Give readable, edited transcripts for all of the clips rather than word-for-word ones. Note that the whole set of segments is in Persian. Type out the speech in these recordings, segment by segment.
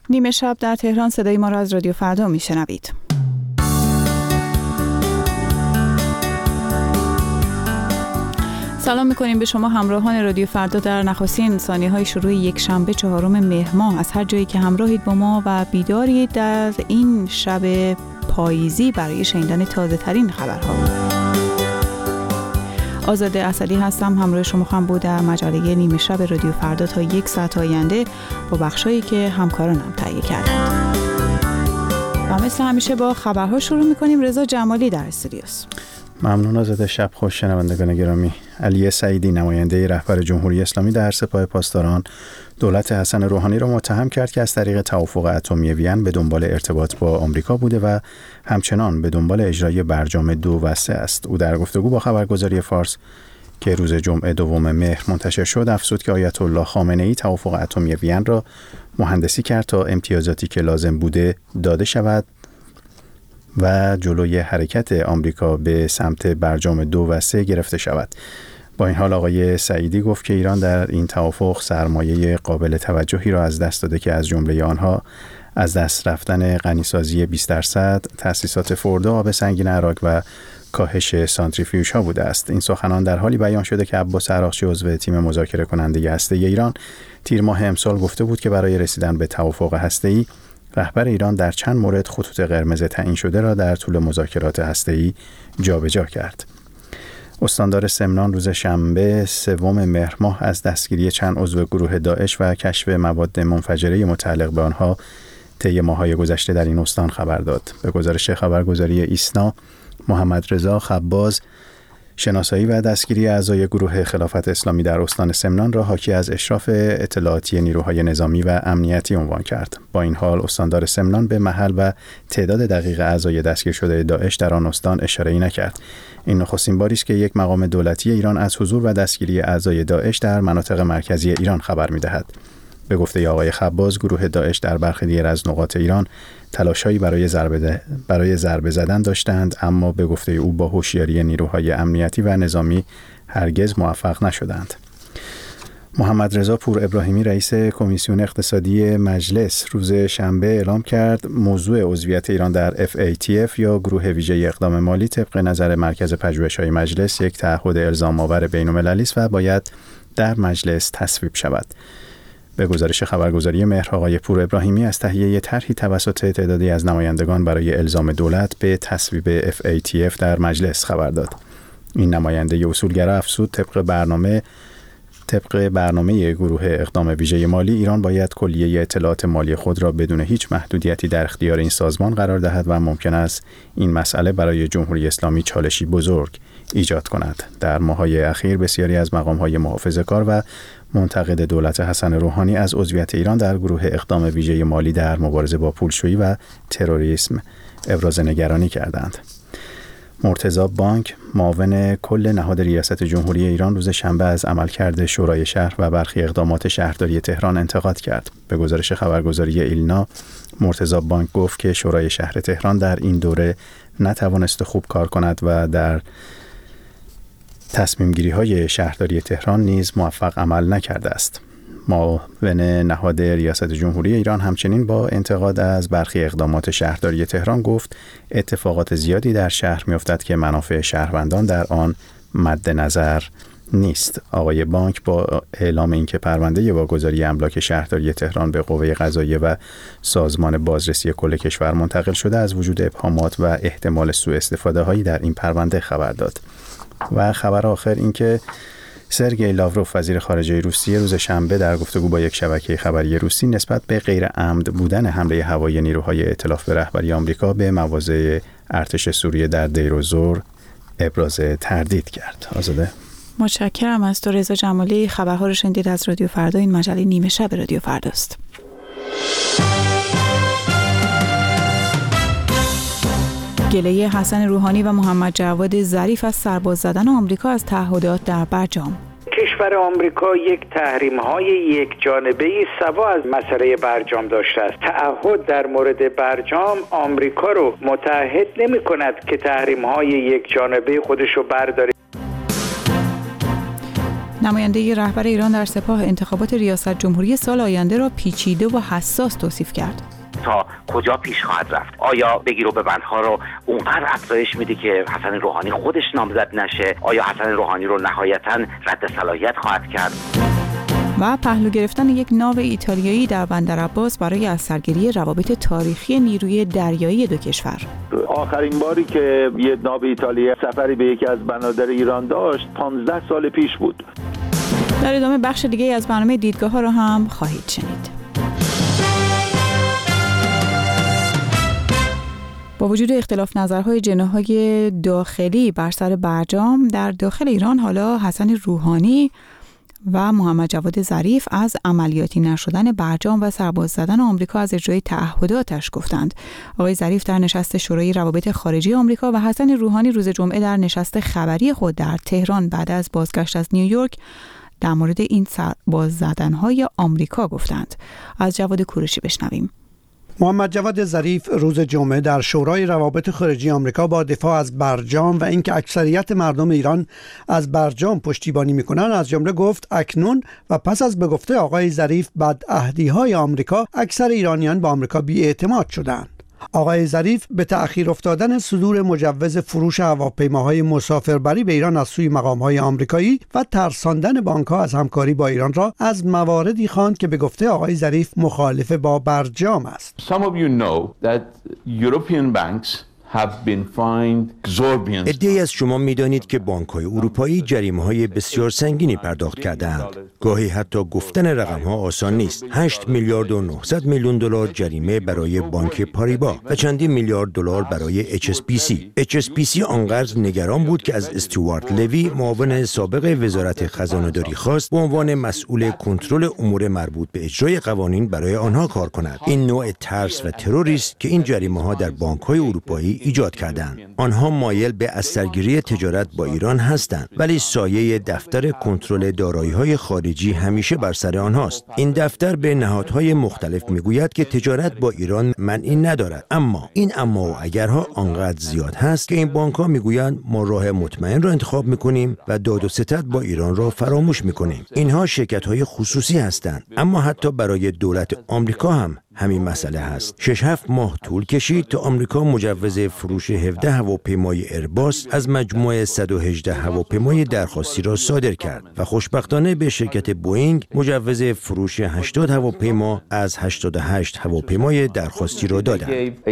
نیمه شب در تهران صدای ما را از رادیو فردا میشنوید. سلام میکنیم به شما همراهان رادیو فردا در نخستین ثانیه‌های شروع یک شنبه 4 مهر ماه از هر جایی که همراهید با ما و بیدارید در این شب پاییزی برای شنیدن تازه ترین خبرها. آزاده اسدی هستم، همراه شما خواهم بود در مجله نیمه شب رادیو فردا تا 1 ساعت آینده با بخشایی که همکارانم تهیه کردند. و مثل همیشه با خبرها شروع میکنیم. رضا جمالی در استودیوست. ممنون آزاده. شب خوش شنوندگان گرامی. علی سعیدی نماینده رهبر جمهوری اسلامی در سپاه پاسداران دولت حسن روحانی را متهم کرد که از طریق توافق اتمی وین به دنبال ارتباط با آمریکا بوده و همچنان به دنبال اجرای برجام 2 و 3 است. او در گفتگو با خبرگزاری فارس که روز جمعه 2 مهر منتشر شد افزود که آیت الله خامنه‌ای توافق اتمی وین را مهندسی کرد تا امتیازاتی که لازم بوده داده شود و جلوی حرکت آمریکا به سمت برجام 2 و 3 گرفته شود. با این حال آقای سعیدی گفت که ایران در این توافق سرمایه قابل توجهی را از دست داده که از جمله آنها از دست رفتن غنیسازی 20%، تأسیسات فورد آب سنگین عراق و کاهش سانتریفیوژ ها بوده است. این سخنان در حالی بیان شده که عباس عراقچی عضو تیم مذاکره کننده هسته‌ای ایران تیر ماه امسال گفته بود که برای رسیدن به توافق هسته‌ای رهبر ایران در چند مورد خطوط قرمز تعیین شده را در طول مذاکرات هسته‌ای جابجا کرد. استاندار سمنان روز شنبه 3 مهر ماه از دستگیری چند عضو گروه داعش و کشف مواد منفجره متعلق به آنها طی ماه‌های گذشته در این استان خبر داد. به گزارش خبرگزاری ایسنا، محمد رضا خباز شناسایی و دستگیری اعضای گروه خلافت اسلامی در استان سمنان را حاکی از اشراف اطلاعاتی نیروهای نظامی و امنیتی عنوان کرد. با این حال استاندار سمنان به محل و تعداد دقیق اعضای دستگیر شده داعش در آن استان اشاره‌ای نکرد. این نخستین باری است که یک مقام دولتی ایران از حضور و دستگیری اعضای داعش در مناطق مرکزی ایران خبر می‌دهد. به گفته آقای خباز، گروه داعش در برخی دیگر از نقاط ایران تلاش‌هایی برای ضربه زدن داشتند، اما به گفته او با هوشیاری نیروهای امنیتی و نظامی هرگز موفق نشدند. محمد رضا پور ابراهیمی رئیس کمیسیون اقتصادی مجلس روز شنبه اعلام کرد موضوع عضویت ایران در FATF یا گروه ویژه اقدام مالی طبق نظر مرکز پژوهش‌های مجلس یک تعهد الزام‌آور بین‌المللی است و باید در مجلس تصویب شود. به گزارش خبرگزاری مهر، آقای پور ابراهیمی از تهیه طرحی توسط تعدادی از نمایندگان برای الزام دولت به تصویب FATF در مجلس خبر داد. این نماینده اصولگرا افزود طبق برنامه گروه اقدام ویژه مالی، ایران باید کلیه اطلاعات مالی خود را بدون هیچ محدودیتی در اختیار این سازمان قرار دهد و ممکن است این مسئله برای جمهوری اسلامی چالشی بزرگ ایجاد کند. در ماه‌های اخیر بسیاری از مقام‌های محافظه‌کار و منتقد دولت حسن روحانی از عضویت ایران در گروه اقدام ویژه مالی در مبارزه با پولشویی و تروریسم ابراز نگرانی کردند. مرتضی بانک، معاون کل نهاد ریاست جمهوری ایران، روز شنبه از عملکرد شورای شهر و برخی اقدامات شهرداری تهران انتقاد کرد. به گزارش خبرگزاری ایلنا، مرتضی بانک گفت که شورای شهر تهران در این دوره نتوانست خوب کار کند و در تصمیم گیری های شهرداری تهران نیز موفق عمل نکرده است. معاون نهاد ریاست جمهوری ایران همچنین با انتقاد از برخی اقدامات شهرداری تهران گفت اتفاقات زیادی در شهر می‌افتد که منافع شهروندان در آن مد نظر نیست. آقای بانک با اعلام اینکه پرونده واگذاری املاک شهرداری تهران به قوه قضاییه و سازمان بازرسی کل کشور منتقل شده از وجود ابهامات و احتمال سوء استفاده هایی در این پرونده خبر داد. و خبر آخر این که سرگئی لاوروف وزیر خارجه روسیه روز شنبه در گفتگو با یک شبکه خبری روسی نسبت به غیر عمد بودن حمله هوایی نیروهای ائتلاف به رهبری آمریکا به مواضع ارتش سوریه در دیر الزور ابراز تردید کرد. آزاده، متشکرم از تو رضا جمالی. خبرها رو شنیدید از رادیو فردا. این مجله نیمه شب رادیو فرداست. گله حسن روحانی و محمد جواد ظریف از سرباز زدن آمریکا از تعهدات در برجام. کشور آمریکا یک تحریم‌های یک جانبه‌ای سوا از مسئله برجام داشته است. تعهد در مورد برجام آمریکا رو متعهد نمی‌کند که تحریم‌های یک جانبه خودش رو برداره. نماینده رهبر ایران در سپاه انتخابات ریاست جمهوری سال آینده را پیچیده و حساس توصیف کرد. تا کجا پیش خواهد رفت؟ آیا بگیر و ببندها رو اونقدر افزایش میده که حسن روحانی خودش نامزد نشه؟ آیا حسن روحانی رو نهایتاً رد صلاحیت خواهد کرد؟ و پهلو گرفتن یک ناو ایتالیایی در بندرعباس برای از سرگیری روابط تاریخی نیروی دریایی دو کشور. آخرین باری که یک ناو ایتالیایی سفری به یکی از بنادر ایران داشت 15 سال پیش بود. در ادامه بخش دیگه از برنامه دیدگاه‌ها رو هم خواهید شنید. با وجود اختلاف نظرهای جناح‌های داخلی بر سر برجام، در داخل ایران حالا حسن روحانی و محمد جواد ظریف از عملیاتی نشدن برجام و سرباز زدن آمریکا از اجرای تعهداتش گفتند. آقای ظریف در نشست شورای روابط خارجی آمریکا و حسن روحانی روز جمعه در نشست خبری خود در تهران بعد از بازگشت از نیویورک در مورد این سرباز زدن‌های آمریکا گفتند. از جواد کوروشی بشنویم. محمد جواد ظریف روز جمعه در شورای روابط خارجی آمریکا با دفاع از برجام و اینکه اکثریت مردم ایران از برجام پشتیبانی میکنند از جمله گفت اکنون و پس از به گفته آقای ظریف بدعهدی‌های آمریکا اکثر ایرانیان به آمریکا بی‌اعتماد شدند. آقای ظریف به تأخیر افتادن صدور مجوز فروش هواپیماهای مسافربری به ایران از سوی مقام‌های آمریکایی و ترساندن بانک‌ها از همکاری با ایران را از مواردی خواند که به گفته آقای ظریف مخالف با برجام است. Some of you know that European banks عده‌ای از شما می‌دانید که بانک‌های اروپایی جریمه‌های بسیار سنگینی پرداخت کرده‌اند. گاهی حتی گفتن رقم‌ها آسان نیست. 8 میلیارد و 900 میلیون دلار جریمه برای بانک پاریبا و چندین میلیارد دلار برای HSBC. HSBC آنقدر نگران بود که از استوارت لوی معاون سابق وزارت خزانه‌داری خواست به عنوان مسئول کنترل امور مربوط به اجرای قوانین برای آنها کار کند. این نوع ترس و تروری است که این جریمه‌ها در بانک‌های اروپایی ایجاد کردند. آنها مایل به اثرگیری تجارت با ایران هستند، ولی سایه دفتر کنترل دارایی‌های خارجی همیشه بر سر آنهاست. این دفتر به نهادهای مختلف میگوید که تجارت با ایران معنی ندارد، اما این اما و اگرها آنقدر زیاد هست که این بانک‌ها میگویند ما راه مطمئن را انتخاب میکنیم و داد و ستد با ایران را فراموش میکنیم. اینها شرکت‌های خصوصی هستند، اما حتی برای دولت آمریکا هم همین مسئله هست. 6-7 ماه طول کشید تا آمریکا مجوز فروش 17 هواپیمای ایرباس از مجموع 118 هواپیمای درخواستی را صادر کرد و خوشبختانه به شرکت بوئینگ مجوز فروش 80 هواپیما از 88 هواپیمای درخواستی را دادند.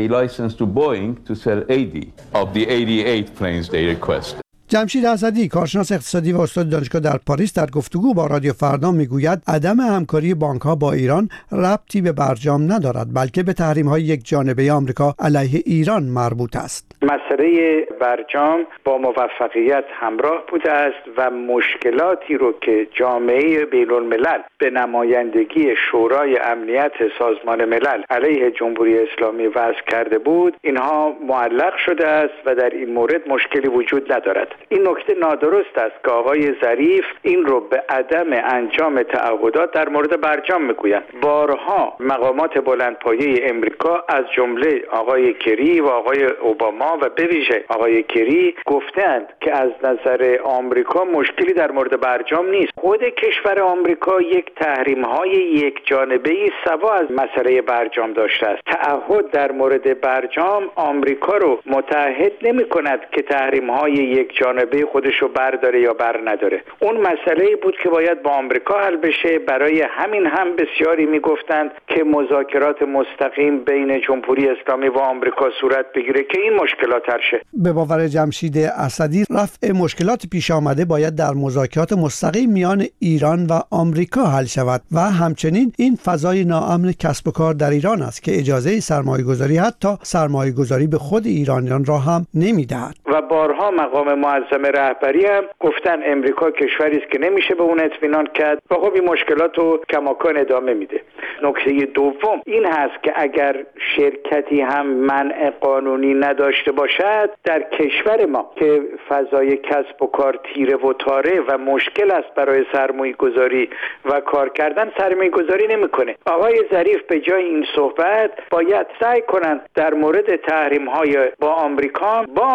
جمشید اسدی کارشناس اقتصادی و استاد دانشگاه در پاریس در گفتگو با رادیو فردا میگوید عدم همکاری بانک‌ها با ایران ربطی به برجام ندارد، بلکه به تحریم‌های یک جانبه آمریکا علیه ایران مربوط است. مسئله برجام با موفقیت همراه بوده است و مشکلاتی رو که جامعه بین‌الملل به نمایندگی شورای امنیت سازمان ملل علیه جمهوری اسلامی وضع کرده بود، اینها معلق شده است و در این مورد مشکلی وجود ندارد. این نکته نادرست است که آقای ظریف این رو به عدم انجام تعهدات در مورد برجام میگویند. بارها مقامات بلندپایه امریکا از جمله آقای کری و آقای اوباما و به ویژه آقای کری گفتند که از نظر آمریکا مشکلی در مورد برجام نیست. خود کشور آمریکا یک تحریم‌های یک جانبه‌ای سوا از مسئله برجام داشته است. تعهد در مورد برجام آمریکا رو متعهد نمی‌کند که تحریم‌های یک جانبه خودش رو برداره یا بر نداره. اون مسئله بود که باید با آمریکا حل بشه. برای همین هم بسیاری میگفتند که مذاکرات مستقیم بین جمهوری اسلامی و آمریکا صورت بگیره که این مشکلات حل شه. به باور جمشید اسدی رفع مشکلات پیش آمده باید در مذاکرات مستقیم میان ایران و آمریکا حل شود و همچنین این فضای ناامن کسب و کار در ایران است که اجازه سرمایه‌گذاری حتی سرمایه‌گذاری به خود ایرانیان را هم نمیدهد. و بارها مقام معظم رهبری هم گفتن امریکا کشوری است که نمیشه به اون اطمینان کرد و خب این مشکلات رو کماکان ادامه میده. نکته دوم این هست که اگر شرکتی هم منع قانونی نداشته باشد در کشور ما که فضای کسب و کار تیره و تاره و مشکل است برای سرمایه گذاری و کار کردن، سرمایه گذاری نمیکنه. آقای ظریف به جای این صحبت باید سعی کنند در مورد تحریم های با آمریکا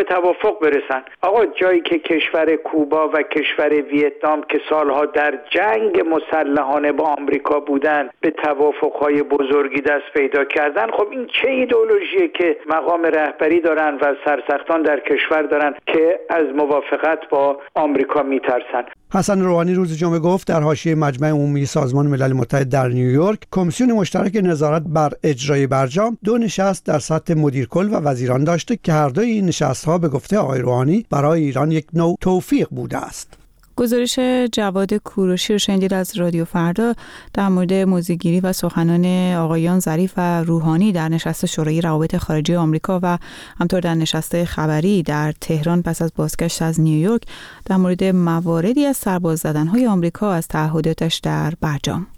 توافق برسن. آقا جایی که کشور کوبا و کشور ویتنام که سالها در جنگ مسلحانه با آمریکا بودن به توافقهای بزرگی دست پیدا کردن، خب این چه ایدئولوژیه که مقام رهبری دارن و سرسختان در کشور دارن که از موافقت با آمریکا میترسن. حسن روحانی روز جمعه گفت در حاشیه مجمع عمومی سازمان ملل متحد در نیویورک، کمیسیون مشترک نظارت بر اجرای برجام 2 نشست در سطح مدیرکل و وزیران داشته که هر دوی این نشست‌ها به گفته آقای روحانی برای ایران یک نوع توفیق بوده است. گزارش جواد کوروشی رو شنیدید از رادیو فردا در مورد موضوعگیری و سخنان آقایان ظریف و روحانی در نشست شورای روابط خارجی آمریکا و همطور در نشست خبری در تهران پس از بازگشت از نیویورک در مورد مواردی از سرباز زدن‌های آمریکا از تعهداتش در برجام.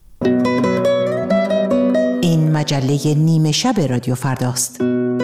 این مجله نیمه شب رادیو فرداست.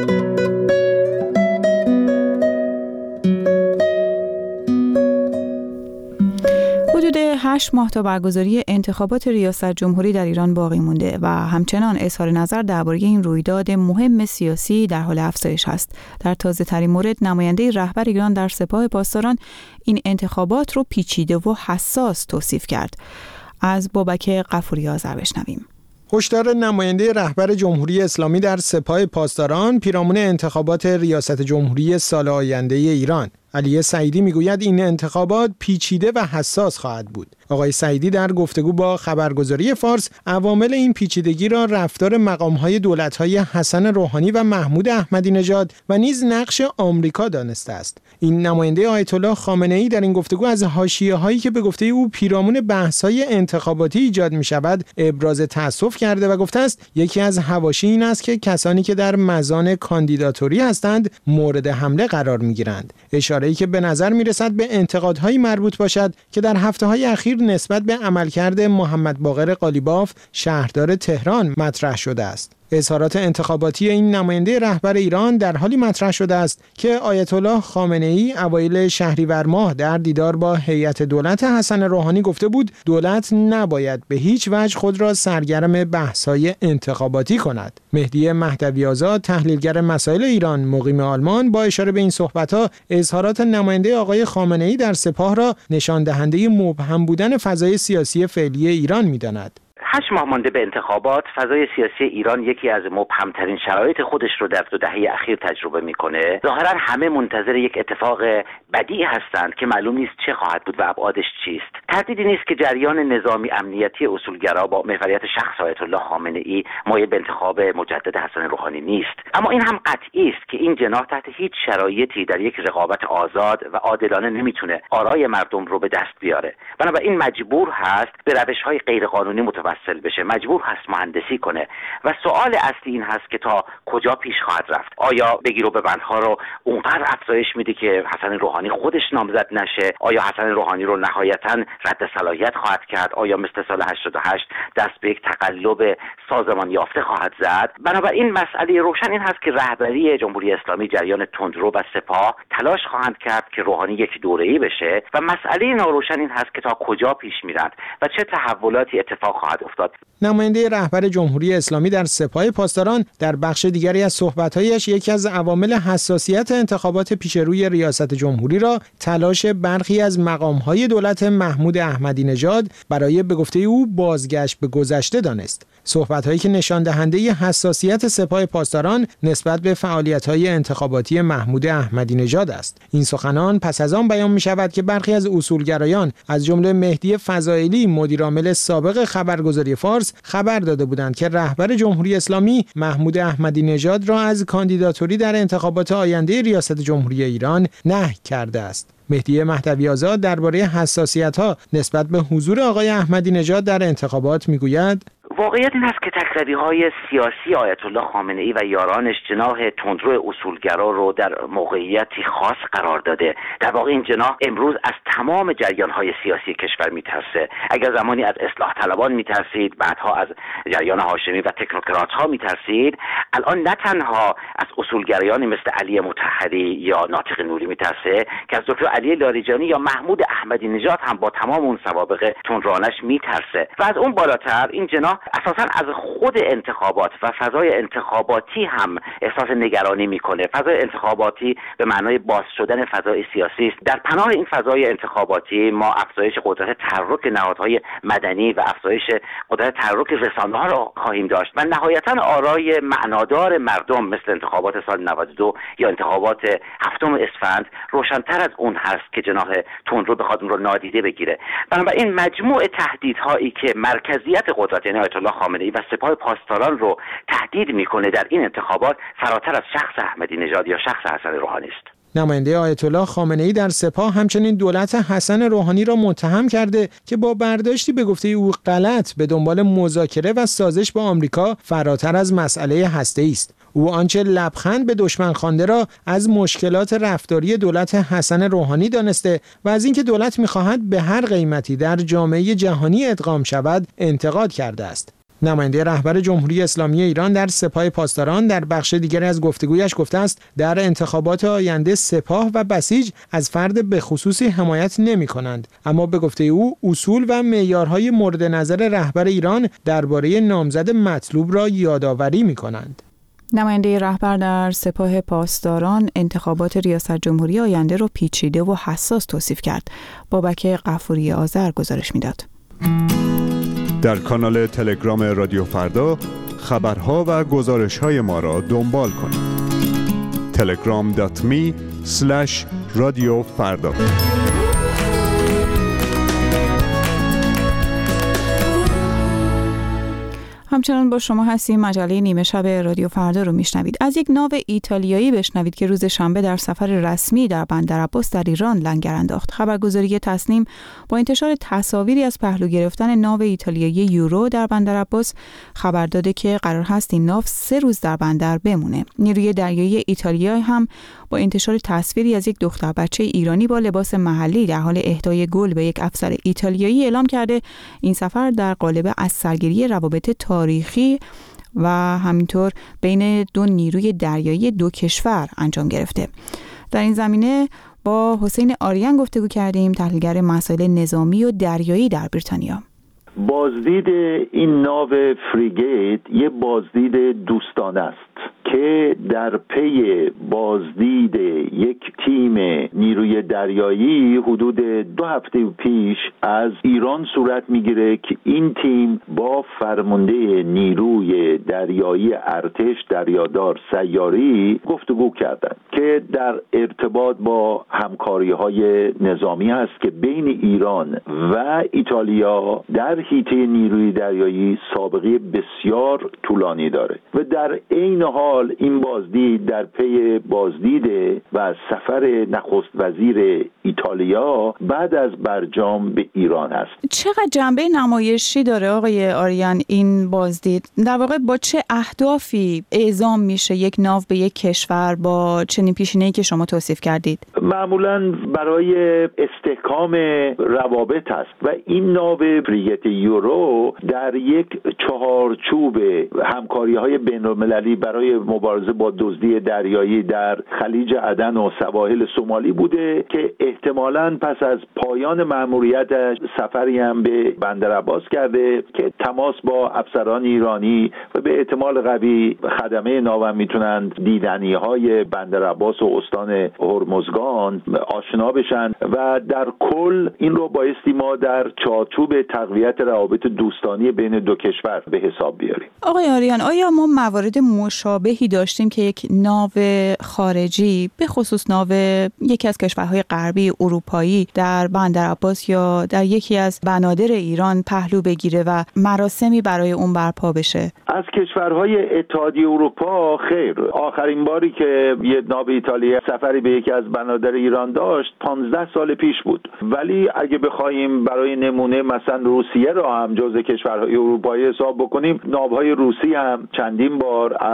حدود 8 ماه تا برگزاری انتخابات ریاست جمهوری در ایران باقی مونده و همچنان اظهار نظر درباره این رویداد مهم سیاسی در حال افزایش است. در تازه ترین مورد نماینده رهبر ایران در سپاه پاسداران این انتخابات رو پیچیده و حساس توصیف کرد. از بابک غفوری آذر بشنویم. هشدار نماینده رهبر جمهوری اسلامی در سپاه پاسداران پیرامون انتخابات ریاست جمهوری سال آینده ایران. علی سعیدی میگوید این انتخابات پیچیده و حساس خواهد بود. آقای سعیدی در گفتگو با خبرگزاری فارس عوامل این پیچیدگی را رفتار مقام‌های دولت‌های حسن روحانی و محمود احمدی نژاد و نیز نقش آمریکا دانسته است. این نماینده آیت الله خامنه‌ای در این گفتگو از حاشیه‌هایی که به گفته او پیرامون بحث‌های انتخاباتی ایجاد می‌شود ابراز تأسف کرده و گفته است یکی از حواشی این است که کسانی که در مزان کاندیداتوری هستند مورد حمله قرار می‌گیرند. اشاره‌ای که به نظر می‌رسد به انتقادهای مربوط باشد که در هفته‌های اخیر نسبت به عملکرد محمد باقر قالیباف شهردار تهران مطرح شده است. اظهارات انتخاباتی این نماینده رهبر ایران در حالی مطرح شده است که آیت الله خامنه‌ای اوایل شهریور ماه در دیدار با هیئت دولت حسن روحانی گفته بود دولت نباید به هیچ وجه خود را سرگرم بحث‌های انتخاباتی کند. مهدی مهدوی آزاد تحلیلگر مسائل ایران مقیم آلمان با اشاره به این صحبت‌ها اظهارات نماینده آقای خامنه‌ای در سپاه را نشان دهنده مبهم بودن فضای سیاسی فعلی ایران می‌داند. 8 ماه مانده به انتخابات، فضای سیاسی ایران یکی از مبهمترین شرایط خودش رو در 2 دهه اخیر تجربه میکنه. ظاهرا همه منتظر یک اتفاق بدیعی هستند که معلوم نیست چه خواهد بود و ابعادش چیست. تردیدی نیست که جریان نظامی امنیتی اصولگرا با محوریت شخص آیت الله خامنه‌ای مایل به انتخاب مجدد حسن روحانی نیست. اما این هم قطعی است که این جناح تحت هیچ شرایطی در یک رقابت آزاد و عادلانه نمیتونه آرای مردم رو به دست بیاره. بنابراین مجبور هست به روش‌های غیرقانونی متوسل بشه، مجبور هست مهندسی کنه و سوال اصلی این هست که تا کجا پیش خواهد رفت. آیا بگیر و ببندها رو اونقدر افزایش میده که حسن روحانی خودش نامزد نشه؟ آیا حسن روحانی رو نهایتاً رد صلاحیت خواهد کرد؟ آیا مثل سال 88 دست به یک تقلب سازمان یافته خواهد زد؟ بنابراین مسئله روشن این هست که رهبری جمهوری اسلامی، جریان تندرو و سپاه تلاش خواهند کرد که روحانی یک دوره‌ای بشه و مسئله ناروشن این هست که تا کجا پیش میرند و چه تحولاتی اتفاق خواهد افتاد. نماینده رهبر جمهوری اسلامی در سپاه پاسداران در بخش دیگری از صحبت‌هایش یکی از عوامل حساسیت انتخابات پیش روی ریاست جمهوری را تلاش برخی از مقام‌های دولت محمود احمدی نژاد برای به گفته او بازگشت به گذشته دانست. صحبت‌هایی که نشان دهنده حساسیت سپاه پاسداران نسبت به فعالیت‌های انتخاباتی محمود احمدی نژاد است. این سخنان پس از آن بیان می‌شود که برخی از اصولگرایان از جمله مهدی فضائلی مدیرعامل سابق خبرگزاری فارس خبر داده بودند که رهبر جمهوری اسلامی محمود احمدی نژاد را از کاندیداتوری در انتخابات آینده ریاست جمهوری ایران نهی کرده است. مهدی مهدوی آزاد درباره حساسیت‌ها نسبت به حضور آقای احمدی نژاد در انتخابات میگوید واقعیت این است که تکرری‌های سیاسی آیت الله خامنه‌ای و یارانش جناح تندرو اصولگرا رو در موقعیتی خاص قرار داده. در واقع این جناح امروز از تمام جریان‌های سیاسی کشور میترسه. اگر زمانی از اصلاح طلبان میترسید، بعدها از جریان هاشمی و تکنوکرات‌ها میترسید، الان نه تنها از اصولگرایانی مثل علی مطهری یا ناطق نوری میترسه که از دکتر علی لاریجانی یا محمود احمدی نژاد هم با تمام اون سوابق تندروانش میترسه. و از اون بالاتر این جناح اساساً از خود انتخابات و فضای انتخاباتی هم احساس نگرانی میکنه. فضای انتخاباتی به معنای باز شدن فضای سیاسی است. در پناه این فضای انتخاباتی ما افزایش قدرت تحرک نهادهای مدنی و افزایش قدرت تحرک رسانه‌ها را خواهیم داشت و نهایتاً آرای معنادار مردم مثل انتخابات سال 92 یا انتخابات 7 اسفند روشن‌تر از اون هست که جناح تندرو بخواد اون رو نادیده بگیره. بنابراین مجموع تهدیدهایی که مرکزیت قدرت یعنی آیت الله خامنه‌ای و سپاه پاسداران رو تهدید میکنه در این انتخابات فراتر از شخص احمدی نژاد یا شخص حسن روحانی است. نماینده آیت الله خامنه‌ای در سپاه همچنین دولت حسن روحانی را متهم کرده که با برداشتی به گفته او غلط به دنبال مذاکره و سازش با آمریکا فراتر از مسئله هسته‌ای است. او آنچه لبخند به دشمن خوانده را از مشکلات رفتاری دولت حسن روحانی دانسته و از اینکه دولت می‌خواهد به هر قیمتی در جامعه جهانی ادغام شود انتقاد کرده است. نماینده رهبر جمهوری اسلامی ایران در سپاه پاسداران در بخش دیگری از گفتگویش گفته است در انتخابات آینده سپاه و بسیج از فرد به خصوصی حمایت نمی‌کنند، اما به گفته او اصول و معیارهای مورد نظر رهبر ایران درباره نامزد مطلوب را یادآوری می‌کنند. نماینده رهبر در سپاه پاسداران انتخابات ریاست جمهوری آینده را پیچیده و حساس توصیف کرد. بابک غفوری آذر گزارش می‌داد. در کانال تلگرام رادیو فردا خبرها و گزارش‌های ما را دنبال کنید. telegram.me/رادیوفردا. همچنان با شما هستیم. مجله نیمه شب رادیو فردا رو میشنوید. از یک ناو ایتالیایی بشنوید که روز شنبه در سفر رسمی در بندرعباس در ایران لنگر انداخت. خبرگزاری تصنیم با انتشار تصاویری از پهلو گرفتن ناو ایتالیایی یورو در بندرعباس خبر داده که قرار هست این ناو 3 روز در بندر بمونه. نیروی دریایی ایتالیا هم با انتشار تصویری از یک دختر بچه ایرانی با لباس محلی در حال اهدای گل به یک افسر ایتالیایی اعلام کرده این سفر در قالب از سرگیری روابط تاریخی و همینطور بین دو نیروی دریایی دو کشور انجام گرفته. در این زمینه با حسین آریان گفتگو کردیم، تحلیلگر مسائل نظامی و دریایی در بریتانیا. بازدید این ناو فریگیت یه بازدید دوستانه است که در پی بازدید یک تیم نیروی دریایی حدود 2 هفته پیش از ایران صورت میگیره که این تیم با فرمانده نیروی دریایی ارتش دریادار سیاری گفتگو کردند که در ارتباط با همکاری‌های نظامی هست که بین ایران و ایتالیا در حیطه نیروی دریایی سابقه بسیار طولانی داره و در عین حال این بازدید در پی بازدید و سفر نخست وزیر ایتالیا بعد از برجام به ایران است. چقدر جنبه نمایشی داره آقای آریان این بازدید؟ در واقع با چه اهدافی اعزام میشه یک ناو به یک کشور با چنین پیشینه‌ای که شما توصیف کردید؟ معمولاً برای استحکام روابط است و این ناو فریگت یورو در یک چهارچوب همکاری‌های بین‌المللی برای مبارزه با دزدی دریایی در خلیج عدن و سواحل سومالی بوده که احتمالاً پس از پایان مأموریتش سفری هم به بندرعباس کرده که تماس با افسران ایرانی و به احتمال قوی خدمه ناو هم میتونند دیدنی‌های بندرعباس و استان هرمزگان آشنا بشن و در کل این رو بایستی ما در چارچوب تقویت روابط دوستانی بین دو کشور به حساب بیاریم. آقای آریان، آیا ما موارد مشابهی داشتیم که یک ناو خارجی به خصوص ناو یکی از کشورهای غربی اروپایی در بندرعباس یا در یکی از بنادر ایران پهلو بگیره و مراسمی برای اون برپا بشه؟ از کشورهای اتحادیه اروپا خیر. آخرین باری که یه ناو ایتالیا سفری به یکی از بنادر ایران داشت 15 سال پیش بود، ولی اگه بخوایم برای نمونه مثلا روسیه را هم جزء کشورهای اروپایی حساب بکنیم، ناوهای روسی هم چندین بار از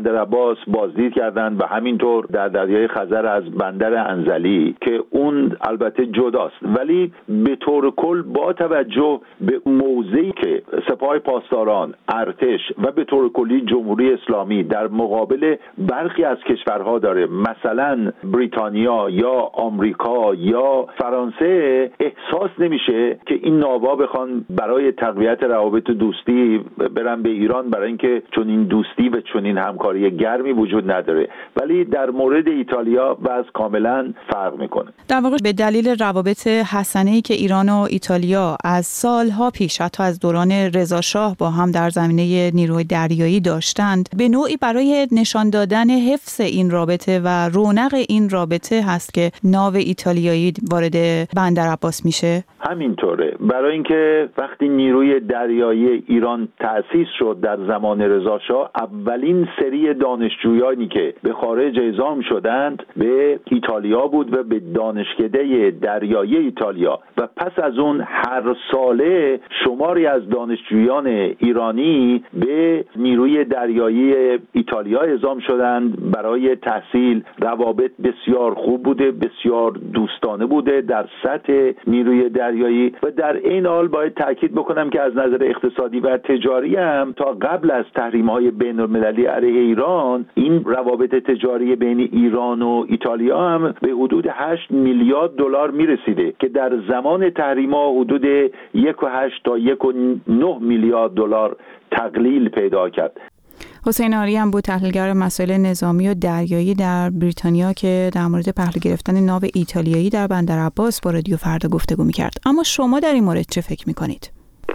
بندر عباس بازدید کردند و همینطور در دریای خزر از بندر انزلی که اون البته جداست، ولی به طور کل با توجه به موضعی که سپاه پاسداران، ارتش و به طور کلی جمهوری اسلامی در مقابل برخی از کشورها داره، مثلا بریتانیا یا آمریکا یا فرانسه، احساس نمیشه که این نابا بخوان برای تقویت روابط دوستی برن به ایران، برای اینکه چون این دوستی و چون این همکاری گرمی وجود نداره. ولی در مورد ایتالیا وضع کاملا فرق میکنه. در واقع به دلیل روابط حسنه‌ای که ایران و ایتالیا از سالها پیش، حتی از دوران رضا شاه، با هم در زمینه نیروی دریایی داشتند، به نوعی برای نشان دادن حفظ این رابطه و رونق این رابطه هست که ناو ایتالیایی وارد بندر عباس میشه. همینطوره، برای اینکه وقتی نیروی دریایی ایران تأسیس شد در زمان رضا شاه، اولین سری دانشجویانی که به خارج اعزام شدند به ایتالیا بود و به دانشکده دریایی ایتالیا، و پس از اون هر ساله شماری از دانشجویان ایرانی به نیروی دریایی ایتالیا اعزام شدند برای تحصیل. روابط بسیار خوب بوده، بسیار دوستانه بوده در سطح نیروی دریایی، و در این حال باید تاکید بکنم که از نظر اقتصادی و تجاری هم تا قبل از تحریم‌های بین‌المللی علیه ایران، این روابط تجاری بین ایران و ایتالیا هم به حدود 8 میلیارد دلار میرسیده که در زمان تحریم‌ها حدود 1.8 تا 1.9 میلیارد دلار تقلیل پیدا کرد. حسین آری هم بود، تحلیلگر مسائل نظامی و دریایی در بریتانیا، که در مورد پهلو گرفتن ناو ایتالیایی در بندر عباس با رادیو فردا گفتگو می‌کرد. اما شما در این مورد چه فکر می‌کنید؟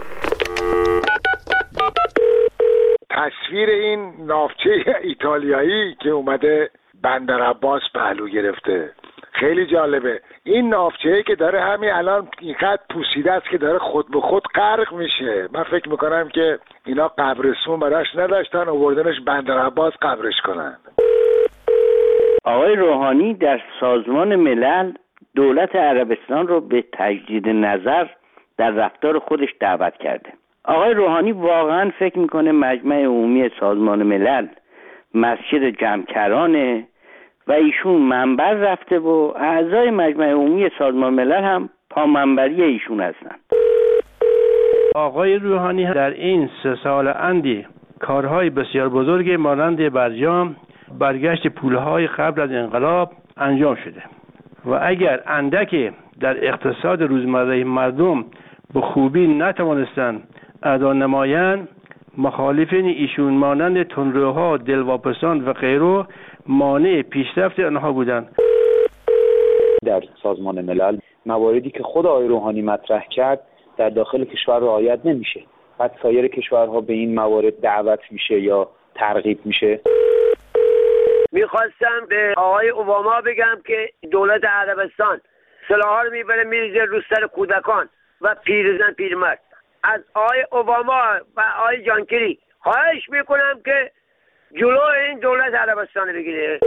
تصویر این ناوچه ایتالیایی که اومده بندر عباس پهلو گرفته خیلی جالبه. این ناوچه‌ای که داره همین الان اینقدر پوسیده است که داره خود به خود غرق میشه. من فکر میکنم که اینا قبرستون براش نداشتن، آوردنش بندر عباس قبرش کنن. آقای روحانی در سازمان ملل دولت عربستان رو به تجدید نظر در رفتار خودش دعوت کرده. آقای روحانی واقعا فکر میکنه مجمع عمومی سازمان ملل مسجد جمکرانه و ایشون منبر رفته و اعضای مجمع عمومی سازمان ملل هم پامنبری ایشون هستن. آقای روحانی در این 3 سال اندی کارهای بسیار بزرگی مانند برجام، برگشت پولهای قبل از انقلاب انجام شده و اگر اندکی در اقتصاد روزمره مردم به خوبی نتوانستند ادا نمایند، مخالفین ایشون مانند تندروها، دلواپسان و غیره مانع پیشرفت آنها بودند. در سازمان ملل مواردی که خود آقای روحانی مطرح کرد در داخل کشور رعایت نمیشه. بعد سایر کشورها به این موارد دعوت میشه یا ترغیب میشه. میخواستم به آقای اوباما بگم که دولت عربستان سلاح‌ها رو میبره میریزه رو سر کودکان و پیرزن پیرمرد. از آقای اوباما و آقای جانکری خواهش میکنم که جلو این دولت عربستان بگیره.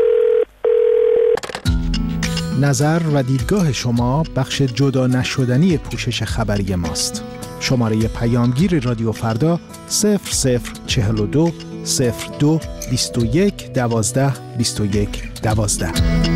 نظر و دیدگاه شما بخش جدا نشدنی پوشش خبری ماست. شماره پیامگیر رادیو فردا 0042 02 21 12 21 12.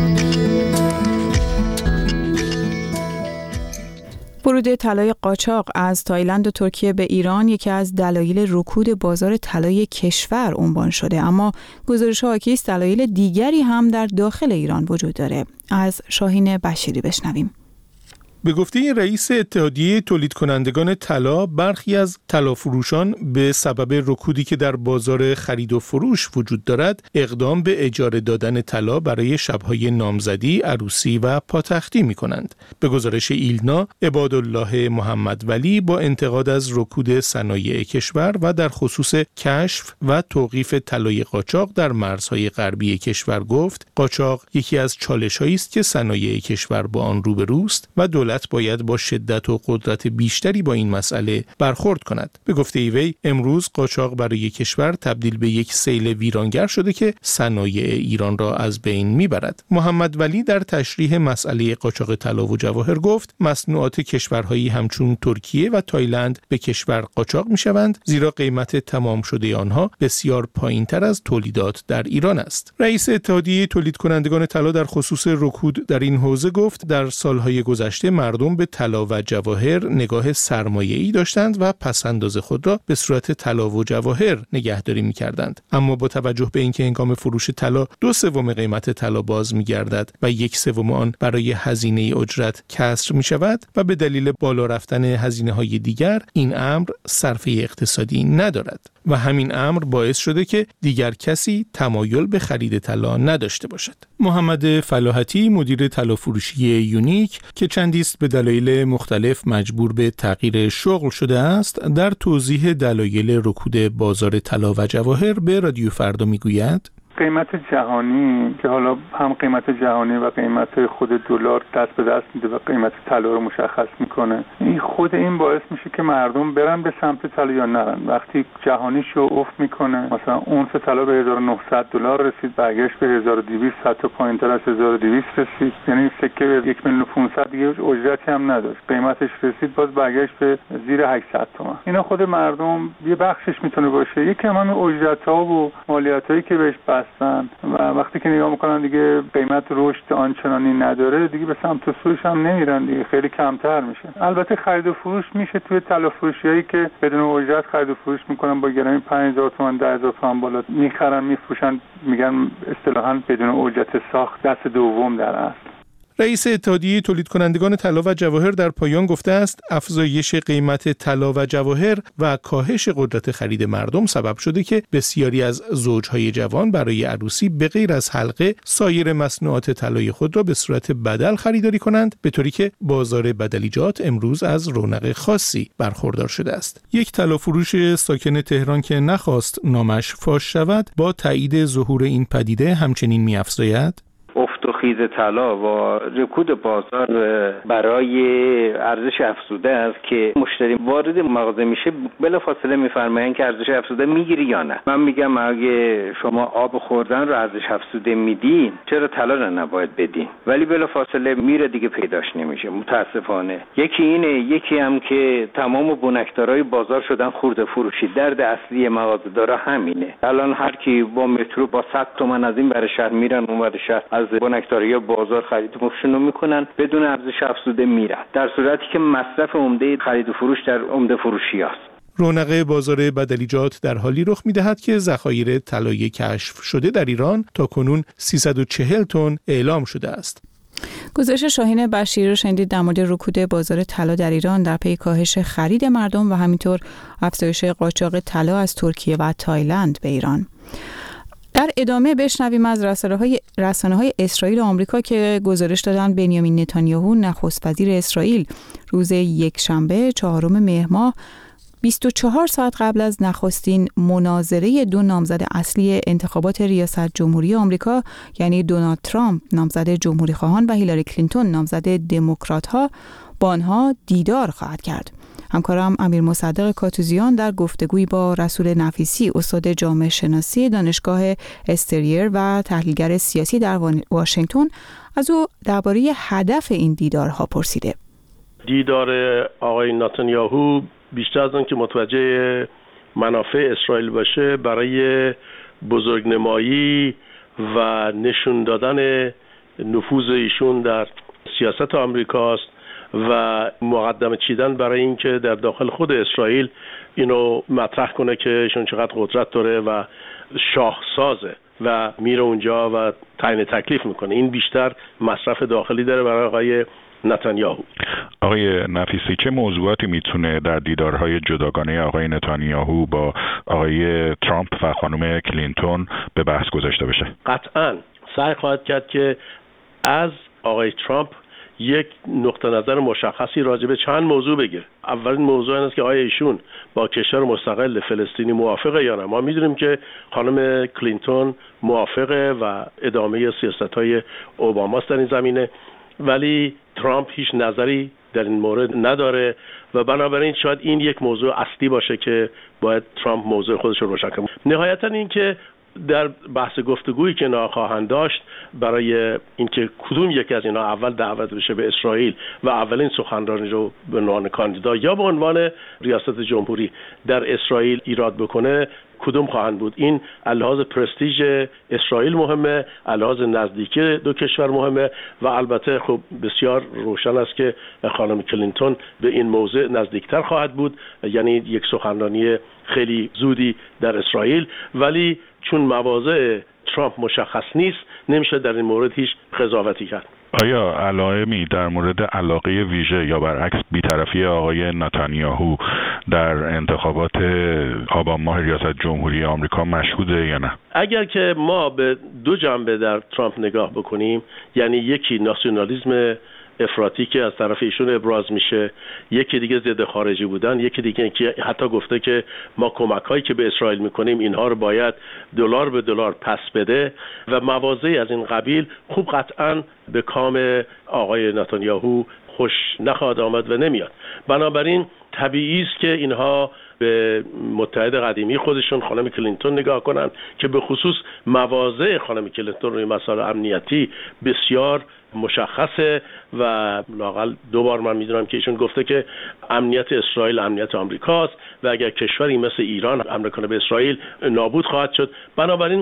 ورود طلای قاچاق از تایلند و ترکیه به ایران یکی از دلایل رکود بازار طلای کشور عنوان شده، اما گزارش‌ها حاکی است دلایل دیگری هم در داخل ایران وجود داره. از شاهین بشیری بشنویم. به گفته رئیس اتحادیه تولید کنندگان طلا، برخی از طلافروشان به سبب رکودی که در بازار خرید و فروش وجود دارد، اقدام به اجاره دادن طلا برای شب‌های نامزدی، عروسی و پاتختی می‌کنند. به گزارش ایلنا، عبادالله محمد ولی با انتقاد از رکود صنایع کشور و در خصوص کشف و توقیف طلای قاچاق در مرزهای غربی کشور گفت: قاچاق یکی از چالش‌هایی است که صنایع کشور با آن روبروست و دولت دولت باید با شدت و قدرت بیشتری با این مسئله برخورد کند. به گفته وی امروز قاچاق برای کشور تبدیل به یک سیل ویرانگر شده که صنایع ایران را از بین میبرد. محمد ولی در تشریح مسئله قاچاق طلا و جواهر گفت مصنوعات کشورهایی همچون ترکیه و تایلند به کشور قاچاق میشوند زیرا قیمت تمام شده آنها بسیار پایینتر از تولیدات در ایران است. رئیس اتحادیه تولید کنندگان طلا در خصوص رکود در این حوزه گفت در سالهای گذشته مردم به طلا و جواهر نگاه سرمایه‌ای داشتند و پس‌انداز خود را به صورت طلا و جواهر نگهداری می‌کردند. اما با توجه به اینکه هنگام فروش طلا 2/3 قیمت طلا باز می‌گردد و 1/3 آن برای هزینه اجرت کسر می‌شود و به دلیل بالا رفتن هزینه‌های دیگر این امر صرفه اقتصادی ندارد و همین امر باعث شده که دیگر کسی تمایل به خرید طلا نداشته باشد. محمد فلاحتی مدیر طلافروشی یونیک که چندی است به دلایل مختلف مجبور به تغییر شغل شده است در توضیح دلایل رکود بازار طلا و جواهر به رادیو فردا میگوید قیمت جهانی که حالا هم قیمت جهانی و قیمت خود دلار دست به دست میده و قیمت طلا رو مشخص میکنه. این باعث میشه که مردم برن به سمت طلا یا نرن. وقتی جهانی شو افت میکنه، مثلا اونس طلا به $1900 رسید، برگشت به 1200 تا پایینتر از 1200 رسید، یعنی سکه به 1,500,000 دیگه اجرتی هم نداشت، قیمتش رسید باز برگشت به زیر 800 تومان. اینا خود مردم یه بخشش میتونه باشه، یکی هم همین اجرت‌ها و مالیاتایی که بهش و وقتی که نگاه میکنن دیگه قیمت رشد آنچنانی نداره، دیگه به سمت سویش هم نمیرن، دیگه خیلی کمتر میشه. البته خرید و فروش میشه توی طلافروشیایی که بدون اجرت خرید و فروش میکنن، با گرمی 5000 تومان 10000 تومان بالا میخرن میفروشن، میگن اصطلاحاً بدون اجرت ساخت دست دوم در اصل. رئیس اتحادیه تولید کنندگان طلا و جواهر در پایان گفته است افزایش قیمت طلا و جواهر و کاهش قدرت خرید مردم سبب شده که بسیاری از زوجهای جوان برای عروسی به غیر از حلقه سایر مصنوعات طلای خود را به صورت بدل خریداری کنند، به طوری که بازار بدلیجات امروز از رونق خاصی برخوردار شده است. یک طلافروش ساکن تهران که نخواست نامش فاش شود با تایید ظهور این پدیده همچنین می‌افزاید افت و خیز طلا و رکود بازار برای ارزش افزوده است که مشتری وارد مغازه میشه بلافاصله میفرمایند که ارزش افزوده میگیری یا نه. من میگم اگه شما آب خوردن رو ارزش افزوده میدی چرا طلا رو نباید بدی؟ ولی بلافاصله میره دیگه پیداش نمیشه متاسفانه. یکی اینه، یکی هم که تمام بنکدارای بازار شدن خرده فروشی. درد اصلی مغازه دارا همینه. الان هر کی با مترو با 100 تومن از این برای شهر میرن اون برای شهر از بنکداری بازار خرید و فروش میکنن، بدون ارزش افزوده میرن، در صورتی که مصرف عمده خرید و فروش در عمده فروشی است. رونق بازار بدلیجات در حالی رخ می‌دهد که ذخایر طلای کشف شده در ایران تاکنون 340 تن اعلام شده است. گزارش شاهین بشیر رو شنیدید در مورد رکود بازار طلا در ایران در پی کاهش خرید مردم و همینطور افزایش قاچاق طلا از ترکیه و تایلند به ایران. در ادامه بشنویم از رسانه‌های اسرائیل و آمریکا که گزارش دادن بنیامین نتانیاهو نخست وزیر اسرائیل روز یکشنبه 4 مهر ماه 24 ساعت قبل از نخستین مناظره دو نامزد اصلی انتخابات ریاست جمهوری آمریکا یعنی دونالد ترامپ نامزد جمهوری خواهان و هیلاری کلینتون نامزد دموکرات‌ها با آنها دیدار خواهد کرد. همکارم امیر مصدق کاتوزیان در گفتگویی با رسول نفیسی استاد جامعه شناسی دانشگاه استریر و تحلیلگر سیاسی در واشنگتن از او درباره هدف این دیدارها پرسیده. دیدار آقای نتانیاهو بیشتر از آن که متوجه منافع اسرائیل باشه برای بزرگنمایی و نشون دادن نفوذ ایشون در سیاست آمریکاست و مقدمه چیدن برای اینکه در داخل خود اسرائیل اینو مطرح کنه که ایشون چقدر قدرت داره و شاهسازه و میره اونجا و تعیین تکلیف میکنه. این بیشتر مصرف داخلی داره برای آقای نتانیاهو. آقای نفیسی، چه موضوعاتی میتونه در دیدارهای جداگانه آقای نتانیاهو با آقای ترامپ و خانم کلینتون به بحث گذاشته بشه؟ قطعاً سعی خواهد کرد که از آقای ترامپ یک نقطه نظر مشخصی راجع به چند موضوع بگیره. اولین موضوع این است که آیا ایشون با کشور مستقل فلسطینی موافقه یا نه. ما میدونیم که خانم کلینتون موافقه و ادامه سیاست‌های اوباماست در این زمینه، ولی ترامپ هیچ نظری در این مورد نداره و بنابراین شاید این یک موضوع اصلی باشه که باید ترامپ موضوع خودش رو روشن کنه. نهایتا این که در بحث گفتگویی که اینا خواهند داشت برای اینکه کدوم یکی از اینا اول دعوت بشه به اسرائیل و اولین سخنرانی رو به عنوان کاندیدا یا به عنوان ریاست جمهوری در اسرائیل ایراد بکنه کدوم خواهند بود. این لحاظ پرستیژ اسرائیل مهمه، لحاظ نزدیکی دو کشور مهمه و البته خب بسیار روشن است که خانم کلینتون به این موضوع نزدیکتر خواهد بود، یعنی یک سخنرانی خیلی زودی در اسرائیل. ولی چون مواضع ترامپ مشخص نیست نمیشه در این مورد هیچ قضاوتی کرد. آیا علائمی در مورد علاقه ویژه یا برعکس بی‌طرفی آقای نتانیاهو در انتخابات آبان ماه ریاست جمهوری آمریکا مشهوده یا نه؟ اگر که ما به دو جنبه در ترامپ نگاه بکنیم، یعنی یکی ناسیونالیسم افراطی که از طرف ایشون ابراز میشه، یکی دیگه ضد خارجی بودن، یکی دیگه که حتی گفته که ما کمک‌هایی که به اسرائیل میکنیم اینها رو باید دلار به دلار پس بده و مواضعی از این قبیل، خوب قطعاً به کام آقای نتانیاهو خوش نخواهد آمد و نمیاد. بنابراین طبیعی است که اینها به متحد قدیمی خودشون خانم کلینتون نگاه کنن که به خصوص مواضع خانم کلینتون روی مسائل امنیتی بسیار مشخصه و لااقل دو بار من میدونم که ایشون گفته که امنیت اسرائیل امنیت آمریکاست و اگر کشوری مثل ایران حمله کنه به اسرائیل نابود خواهد شد. بنابراین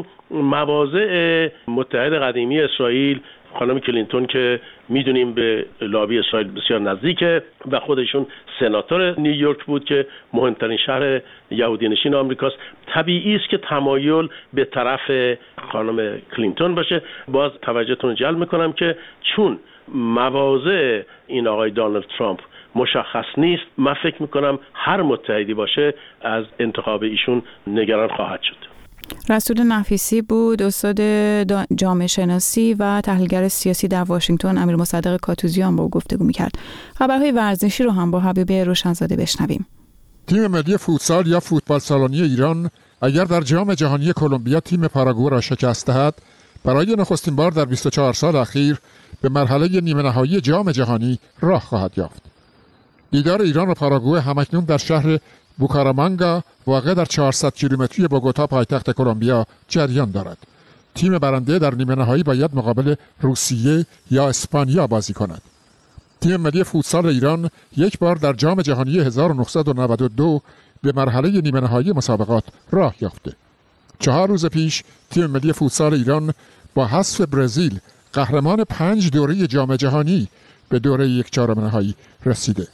مواضع متحد قدیمی اسرائیل خانم کلینتون که میدونیم به لابی اسرائیل بسیار نزدیکه و خودشون سناتور نیویورک بود که مهمترین شهر یهودی نشین آمریکاست، طبیعی است که تمایل به طرف خانم کلینتون باشه. باز توجهتون جلب میکنم که چون مواضع این آقای دونالد ترامپ مشخص نیست، من فکر میکنم هر متحدی باشه از انتخاب ایشون نگران خواهد شد. رسول نفیسی بود، استاد جامعه شناسی و تحلیلگر سیاسی در واشنگتن. امیر مصدق کاتوزیان با او گفتگو می‌کرد. خبرهای ورزشی رو هم با حبیب روشنزاده بشنویم. تیم ملی فوتسال یا فوتبال سالنی ایران اگر در جام جهانی کلمبیا تیم پاراگوئه را شکست دهد، برای نخستین بار در 24 سال اخیر به مرحله نیمه نهایی جام جهانی راه خواهد یافت. دیدار ایران و پاراگوئه همکنون در شهر بوکارامانگا واقع در 400 کیلومتری بوگوتا پایتخت کلمبیا جریان دارد. تیم برنده در نیمه نهایی باید مقابل روسیه یا اسپانیا بازی کند. تیم ملی فوتسال ایران یک بار در جام جهانی 1992 به مرحله نیمه نهایی مسابقات راه یافته. 4 روز پیش تیم ملی فوتسال ایران با حذف برزیل قهرمان 5 دوره جام جهانی به دوره 1/4 نهایی رسیده.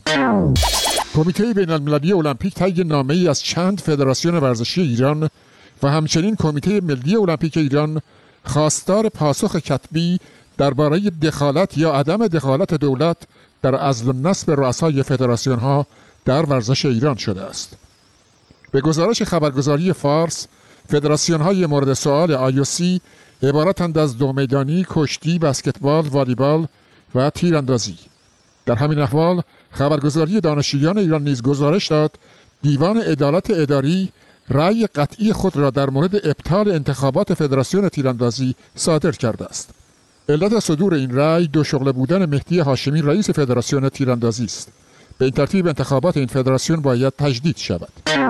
کمیته بین‌المللی المپیک طی نامه‌ای از چند فدراسیون ورزشی ایران و همچنین کمیته ملی المپیک ایران خواستار پاسخ کتبی درباره دخالت یا عدم دخالت دولت در عزل و نصب رؤسای فدراسیون‌ها در ورزش ایران شده است. به گزارش خبرگزاری فارس، فدراسیون‌های مورد سؤال IOC عبارتند از دو میدانی، کشتی، بسکتبال، والیبال و تیراندازی. در همین احوال خبرگزاری دانشجویان ایران نیز گزارش داد دیوان عدالت اداری رأی قطعی خود را در مورد ابطال انتخابات فدراسیون تیراندازی صادر کرده است. علت صدور این رأی دو شغله بودن مهدی هاشمی رئیس فدراسیون تیراندازی است. به این ترتیب انتخابات این فدراسیون باید تجدید شود.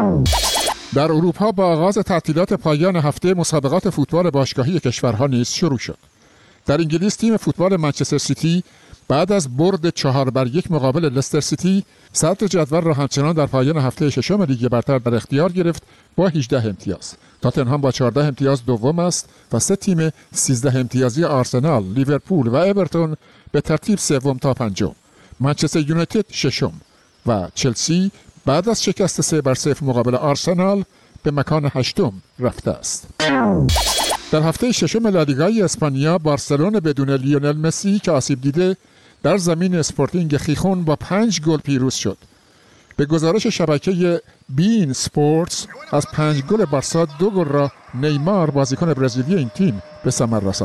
در اروپا با آغاز تعطیلات پایان هفته مسابقات فوتبال باشگاهی کشورها نیز شروع شد. در انگلیس تیم فوتبال منچستر سیتی بعد از برد 4-1 مقابل لستر سیتی صدر جدول را همچنان در پایان هفته ششم لیگ برتر در اختیار گرفت با 18 امتیاز. تاتنهام با 14 امتیاز دوم است و 3 تیم 13 امتیازی آرسنال، لیورپول و اورتون به ترتیب سوم تا پنجم. منچستر یونایتد ششم و چلسی بعد از شکست 3-0 مقابل آرسنال به مکان هشتم رفته است. در هفته ششم لالیگای اسپانیا بارسلون بدون لیونل مسی که آسیب دیده در زمین اسپورتینگ خیخون با 5 گل پیروز شد. به گزارش شبکه بین اسپورتس از 5 گل بارسا 2 گل را نیمار بازیکن برزیلی این تیم به ثمر رساند.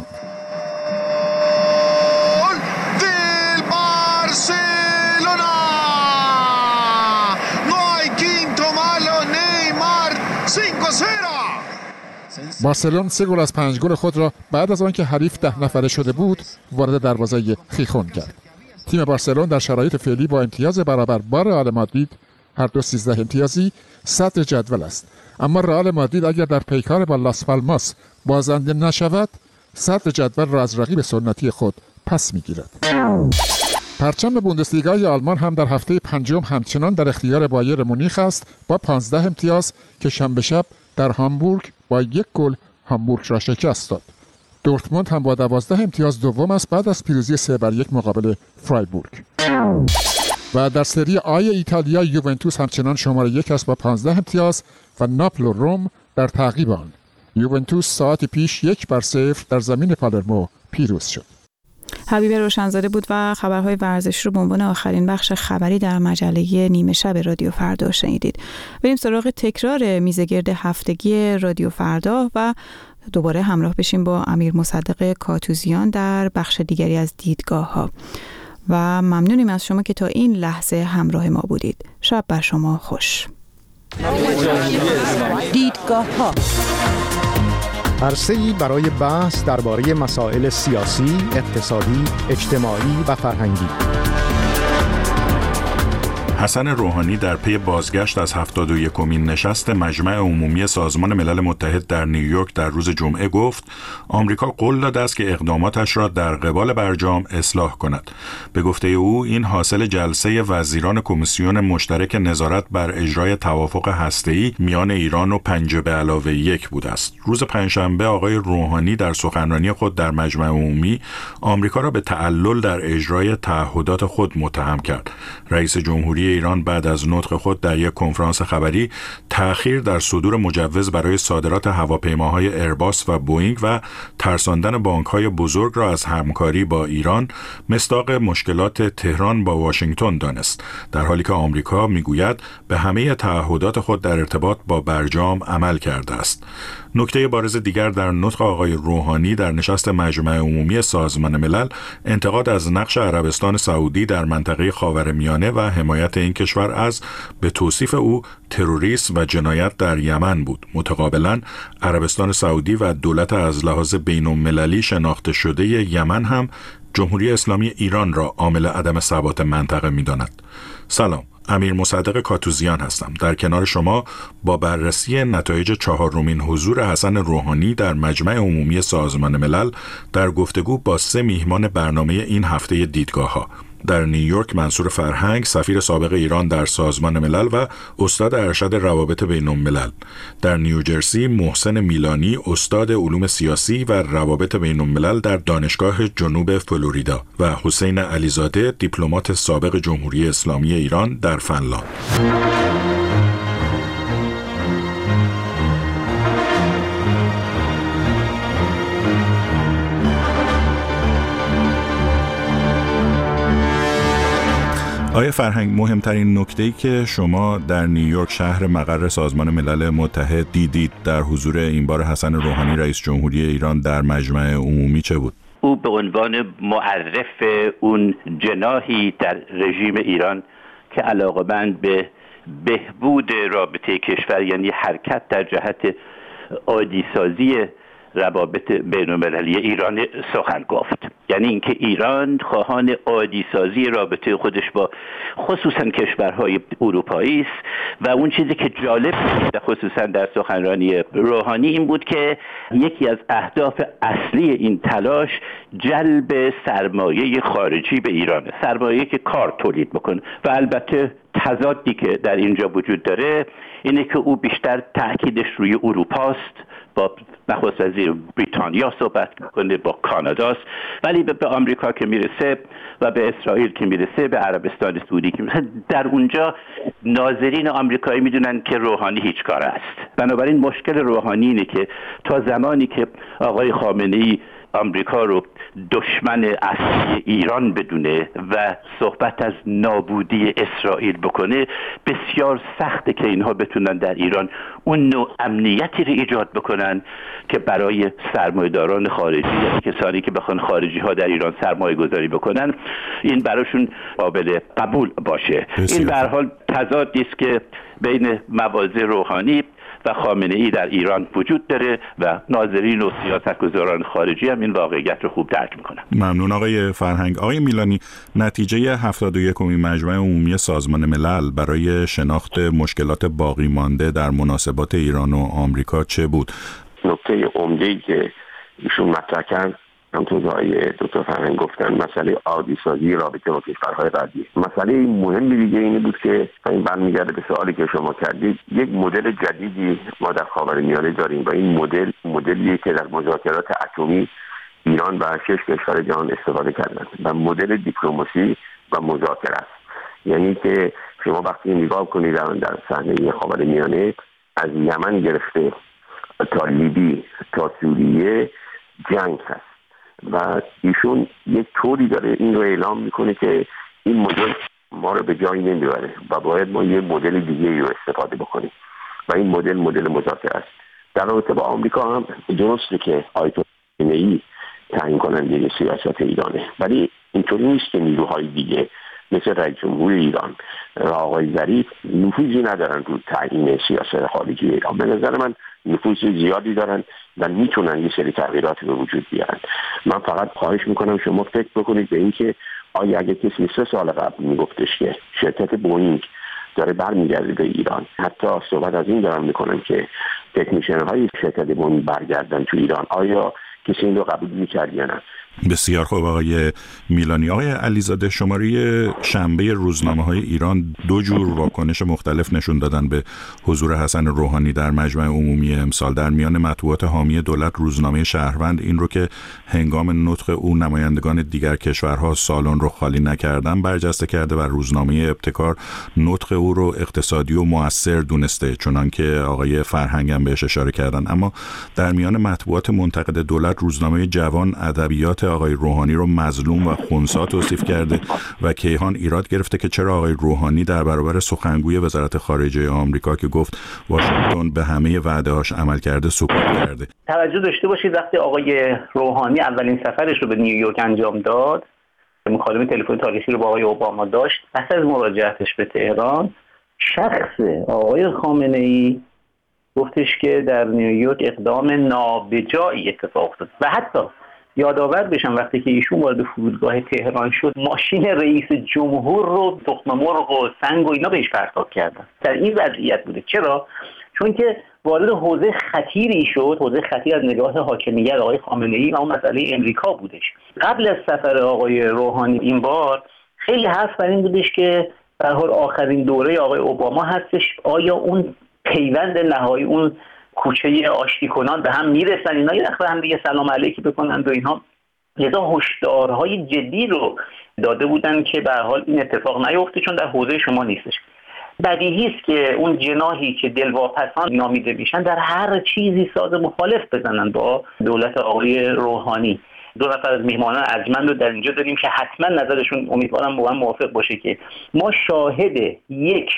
بارسلون 3 گل از 5 گل خود را بعد از آنکه حریف 10 نفره شده بود وارد دروازه خیخون کرد. تیم بارسلون در شرایط فعلی با امتیاز برابر با رئال مادرید، هر دو 13 امتیازی، صدر جدول است. اما رئال مادرید اگر در پیکار با لاس پالماس بازنده نشود، صدر جدول را از رقیب سنتی خود پس میگیرد. پرچم بوندسلیگای آلمان هم در هفته پنجم همچنان در اختیار بایر مونیخ است با 15 امتیاز که شنبه شب در هامبورگ با 1 گل هامبورگ را شکست داد. دورتموند هم با 12 امتیاز دوم است بعد از پیروزی 3-1 مقابل فرایبورگ. و در سری آی ایتالیا یوونتوس همچنان شماره 1 است با 15 امتیاز و ناپل و روم در تعقیب آن. یوونتوس ساعت پیش 1-0 در زمین پالرمو پیروز شد. حبیب روشنزاده بود و خبرهای ورزش رو به عنوان آخرین بخش خبری در مجله نیمه شب رادیو فردا شنیدید. بریم سراغ تکرار میزگرد هفتگی رادیو فردا و دوباره همراه بشیم با امیر مصدق کاتوزیان در بخش دیگری از دیدگاه ها و ممنونیم از شما که تا این لحظه همراه ما بودید. شب بر شما خوش. دیدگاه ها عرصه‌ای برای بحث درباره مسائل سیاسی، اقتصادی، اجتماعی و فرهنگی. حسن روحانی در پی بازگشت از 71مین نشست مجمع عمومی سازمان ملل متحد در نیویورک در روز جمعه گفت آمریکا قول داده است که اقداماتش را در قبال برجام اصلاح کند. به گفته او این حاصل جلسه وزیران کمیسیون مشترک نظارت بر اجرای توافق هسته‌ای میان ایران و 5+1 بوده است. روز پنجشنبه آقای روحانی در سخنرانی خود در مجمع عمومی آمریکا را به تعلل در اجرای تعهدات خود متهم کرد. رئیس جمهوری ایران بعد از نطق خود در یک کنفرانس خبری تأخیر در صدور مجوز برای صادرات هواپیماهای ایرباس و بوئینگ و ترساندن بانک‌های بزرگ را از همکاری با ایران مصداق مشکلات تهران با واشنگتن دانست، در حالی که آمریکا میگوید به همه تعهدات خود در ارتباط با برجام عمل کرده است. نکته بارز دیگر در نطق آقای روحانی در نشست مجمع عمومی سازمان ملل انتقاد از نقش عربستان سعودی در منطقه خاورمیانه و حمایت این کشور از به توصیف او تروریسم و جنایت در یمن بود. متقابلا عربستان سعودی و دولت از لحاظ بین‌المللی شناخته شده یمن هم جمهوری اسلامی ایران را عامل عدم ثبات منطقه می‌داند. سلام، امیر مصدق کاتوزیان هستم. در کنار شما با بررسی نتایج 4مین حضور حسن روحانی در مجمع عمومی سازمان ملل در گفتگو با 3 میهمان برنامه این هفته دیدگاه‌ها. در نیویورک منصور فرهنگ، سفیر سابق ایران در سازمان ملل و استاد ارشد روابط بین‌الملل. در نیوجرسی محسن میلانی، استاد علوم سیاسی و روابط بین‌الملل در دانشگاه جنوب فلوریدا و حسین علیزاده، دیپلمات سابق جمهوری اسلامی ایران در فنلاند. آیا فرهنگ، مهمترین نکته‌ای که شما در نیویورک شهر مقر سازمان ملل متحد دیدید در حضور این بار حسن روحانی رئیس جمهوری ایران در مجمع عمومی چه بود؟ او به عنوان معرف اون جناحی در رژیم ایران که علاقه‌مند به بهبود رابطه کشور، یعنی حرکت در جهت عادی‌سازی روابط بین‌المللی ایران سخن گفت. یعنی اینکه ایران خواهان عادی‌سازی رابطه خودش با خصوصا کشورهای اروپایی است و اون چیزی که جالب بود خصوصا در سخنرانی روحانی این بود که یکی از اهداف اصلی این تلاش جلب سرمایه خارجی به ایرانه، سرمایه که کار تولید بکنه و البته تضادی که در اینجا وجود داره اینه که او بیشتر تأکیدش روی اروپاست، با نخست وزیر بریتانیا صحبت میکنه، با کاناداست، ولی به آمریکا که میرسه و به اسرائیل که میرسه، به عربستان سعودی که میرسه، در اونجا ناظرین آمریکایی میدونن که روحانی هیچ کار است. بنابراین مشکل روحانی اینه که تا زمانی که آقای خامنه‌ای آمریکا رو دشمن اصلی ایران بدونه و صحبت از نابودی اسرائیل بکنه، بسیار سخته که اینها بتونن در ایران اون نوع امنیتی رو ایجاد بکنن که برای سرمایه‌داران خارجی یا کسانی که بخوان خارجی ها در ایران سرمایه گذاری بکنن این براشون قابل قبول باشه. این به هر حال تضادی است که بین مواضع روحانی و خامنه‌ای در ایران وجود داره و ناظرین و سیاستگزاران خارجی هم این واقعیت رو خوب درک میکنن. ممنون آقای فرهنگ. آقای میلانی، نتیجه 71مین مجمع عمومی سازمان ملل برای شناخت مشکلات باقی مانده در مناسبات ایران و آمریکا چه بود؟ نکته عمده‌ای که ایشون مطرح کرد همونطور که آقای دکتر فرهنگ گفتن مسئله عادی سازی رابطه با کشورهای غربی. مسئله مهمی دیگه اینه بود که این برمیگرده به سوالی که شما کردید، یک مدل جدیدی ما در خاورمیانه داریم و این مدلیه که در مذاکرات اتمی ایران و 6 کشور جهان استفاده کردن و مدل دیپلماسی و مذاکره است. یعنی که شما وقتی نگاه کنید در صحنه خاورمیانه از یمن گرفته تا لیبی تا سوریه جنگ هست و ایشون یک طوری داره این رو اعلام میکنه که این مدل ما رو به جایی نمیبره و باید ما یه مدل دیگه رو استفاده بکنیم و این مدل مذاکره است. در رابطه با آمریکا هم درسته که آیت الله خامنه‌ای تعیین کننده سیاست ایرانه، ولی اینطوری نیست که نیروهای دیگه مثل رئیس جمهور ایران و آقای ظریف نفوذی ندارن رو تعیین سیاست خارجی ایران. به نظر من نفوذ زیادی دارن و میتونن یه سری تغییراتی به وجود بیارن. من فقط خواهش میکنم شما فکر بکنید به این که آیا اگه کسی 3 سال قبل میگفتش که شرکت بوئینگ داره برمیگرده به ایران، حتی صحبت از این دارم میکنم که تکنیشن های شرکت بوئینگ برگردن تو ایران، آیا کسی این رو قبول میکرد یا نه؟ بسیار خوب آقای میلانی. آقای علیزاده، شماره شنبه روزنامه‌های ایران 2 جور واکنش مختلف نشون دادن به حضور حسن روحانی در مجمع عمومی امسال. در میان مطبوعات حامی دولت روزنامه شهروند این رو که هنگام نطق او نمایندگان دیگر کشورها سالن رو خالی نکردن برجسته کرده و روزنامه ابتکار نطق او رو اقتصادی و مؤثر دونسته، چنان که آقای فرهنگ هم بهش اشاره کردن. اما در میان مطبوعات منتقد دولت روزنامه جوان ادبیات آقای روحانی رو مظلوم و خنثی توصیف کرده و کیهان ایراد گرفته که چرا آقای روحانی در برابر سخنگوی وزارت خارجه آمریکا که گفت واشنگتن به همه وعده‌هاش عمل کرده سکوت کرده. توجه داشته باشید وقتی آقای روحانی اولین سفرش رو به نیویورک انجام داد، مکالمه تلفنی تاریخی رو با آقای اوباما داشت، پس از مراجعتش به تهران شخص آقای خامنه‌ای گفتش که در نیویورک اقدام نابجایی اتفاق افتاد و حتی یادآور بشم وقتی که ایشون وارد فرودگاه تهران شد ماشین رئیس جمهور رو تخم مرغ و سنگ و اینا بهش پرتاب کردن. در این وضعیت بوده. چرا؟ چون که وارد حوزه خطیری شد، حوزه خطیر از نگاه حاکمیت آقای خامنه‌ای و اون مسئله امریکا بودش. قبل از سفر آقای روحانی این بار خیلی حرف بر این بودش که به هر حال آخرین دوره آقای اوباما هستش، آیا اون پیوند نهایی، اون کوچه آشتی کنان به هم میرسن، اینا یه وقت هم دیگه سلام علیکی بکنن و اینها. لذا هشدارهای جدی رو داده بودن که به هر حال این اتفاق نیفته چون در حوزه شما نیستش. بدیهی است که اون جناحی که دلواپسان نامیده میشن در هر چیزی ساز مخالف بزنن با دولت آقای روحانی. 2 نفر از میهمانان ارجمند رو در اینجا داریم که حتما نظرشون امیدوارم با من موافق باشه که ما شاهد یک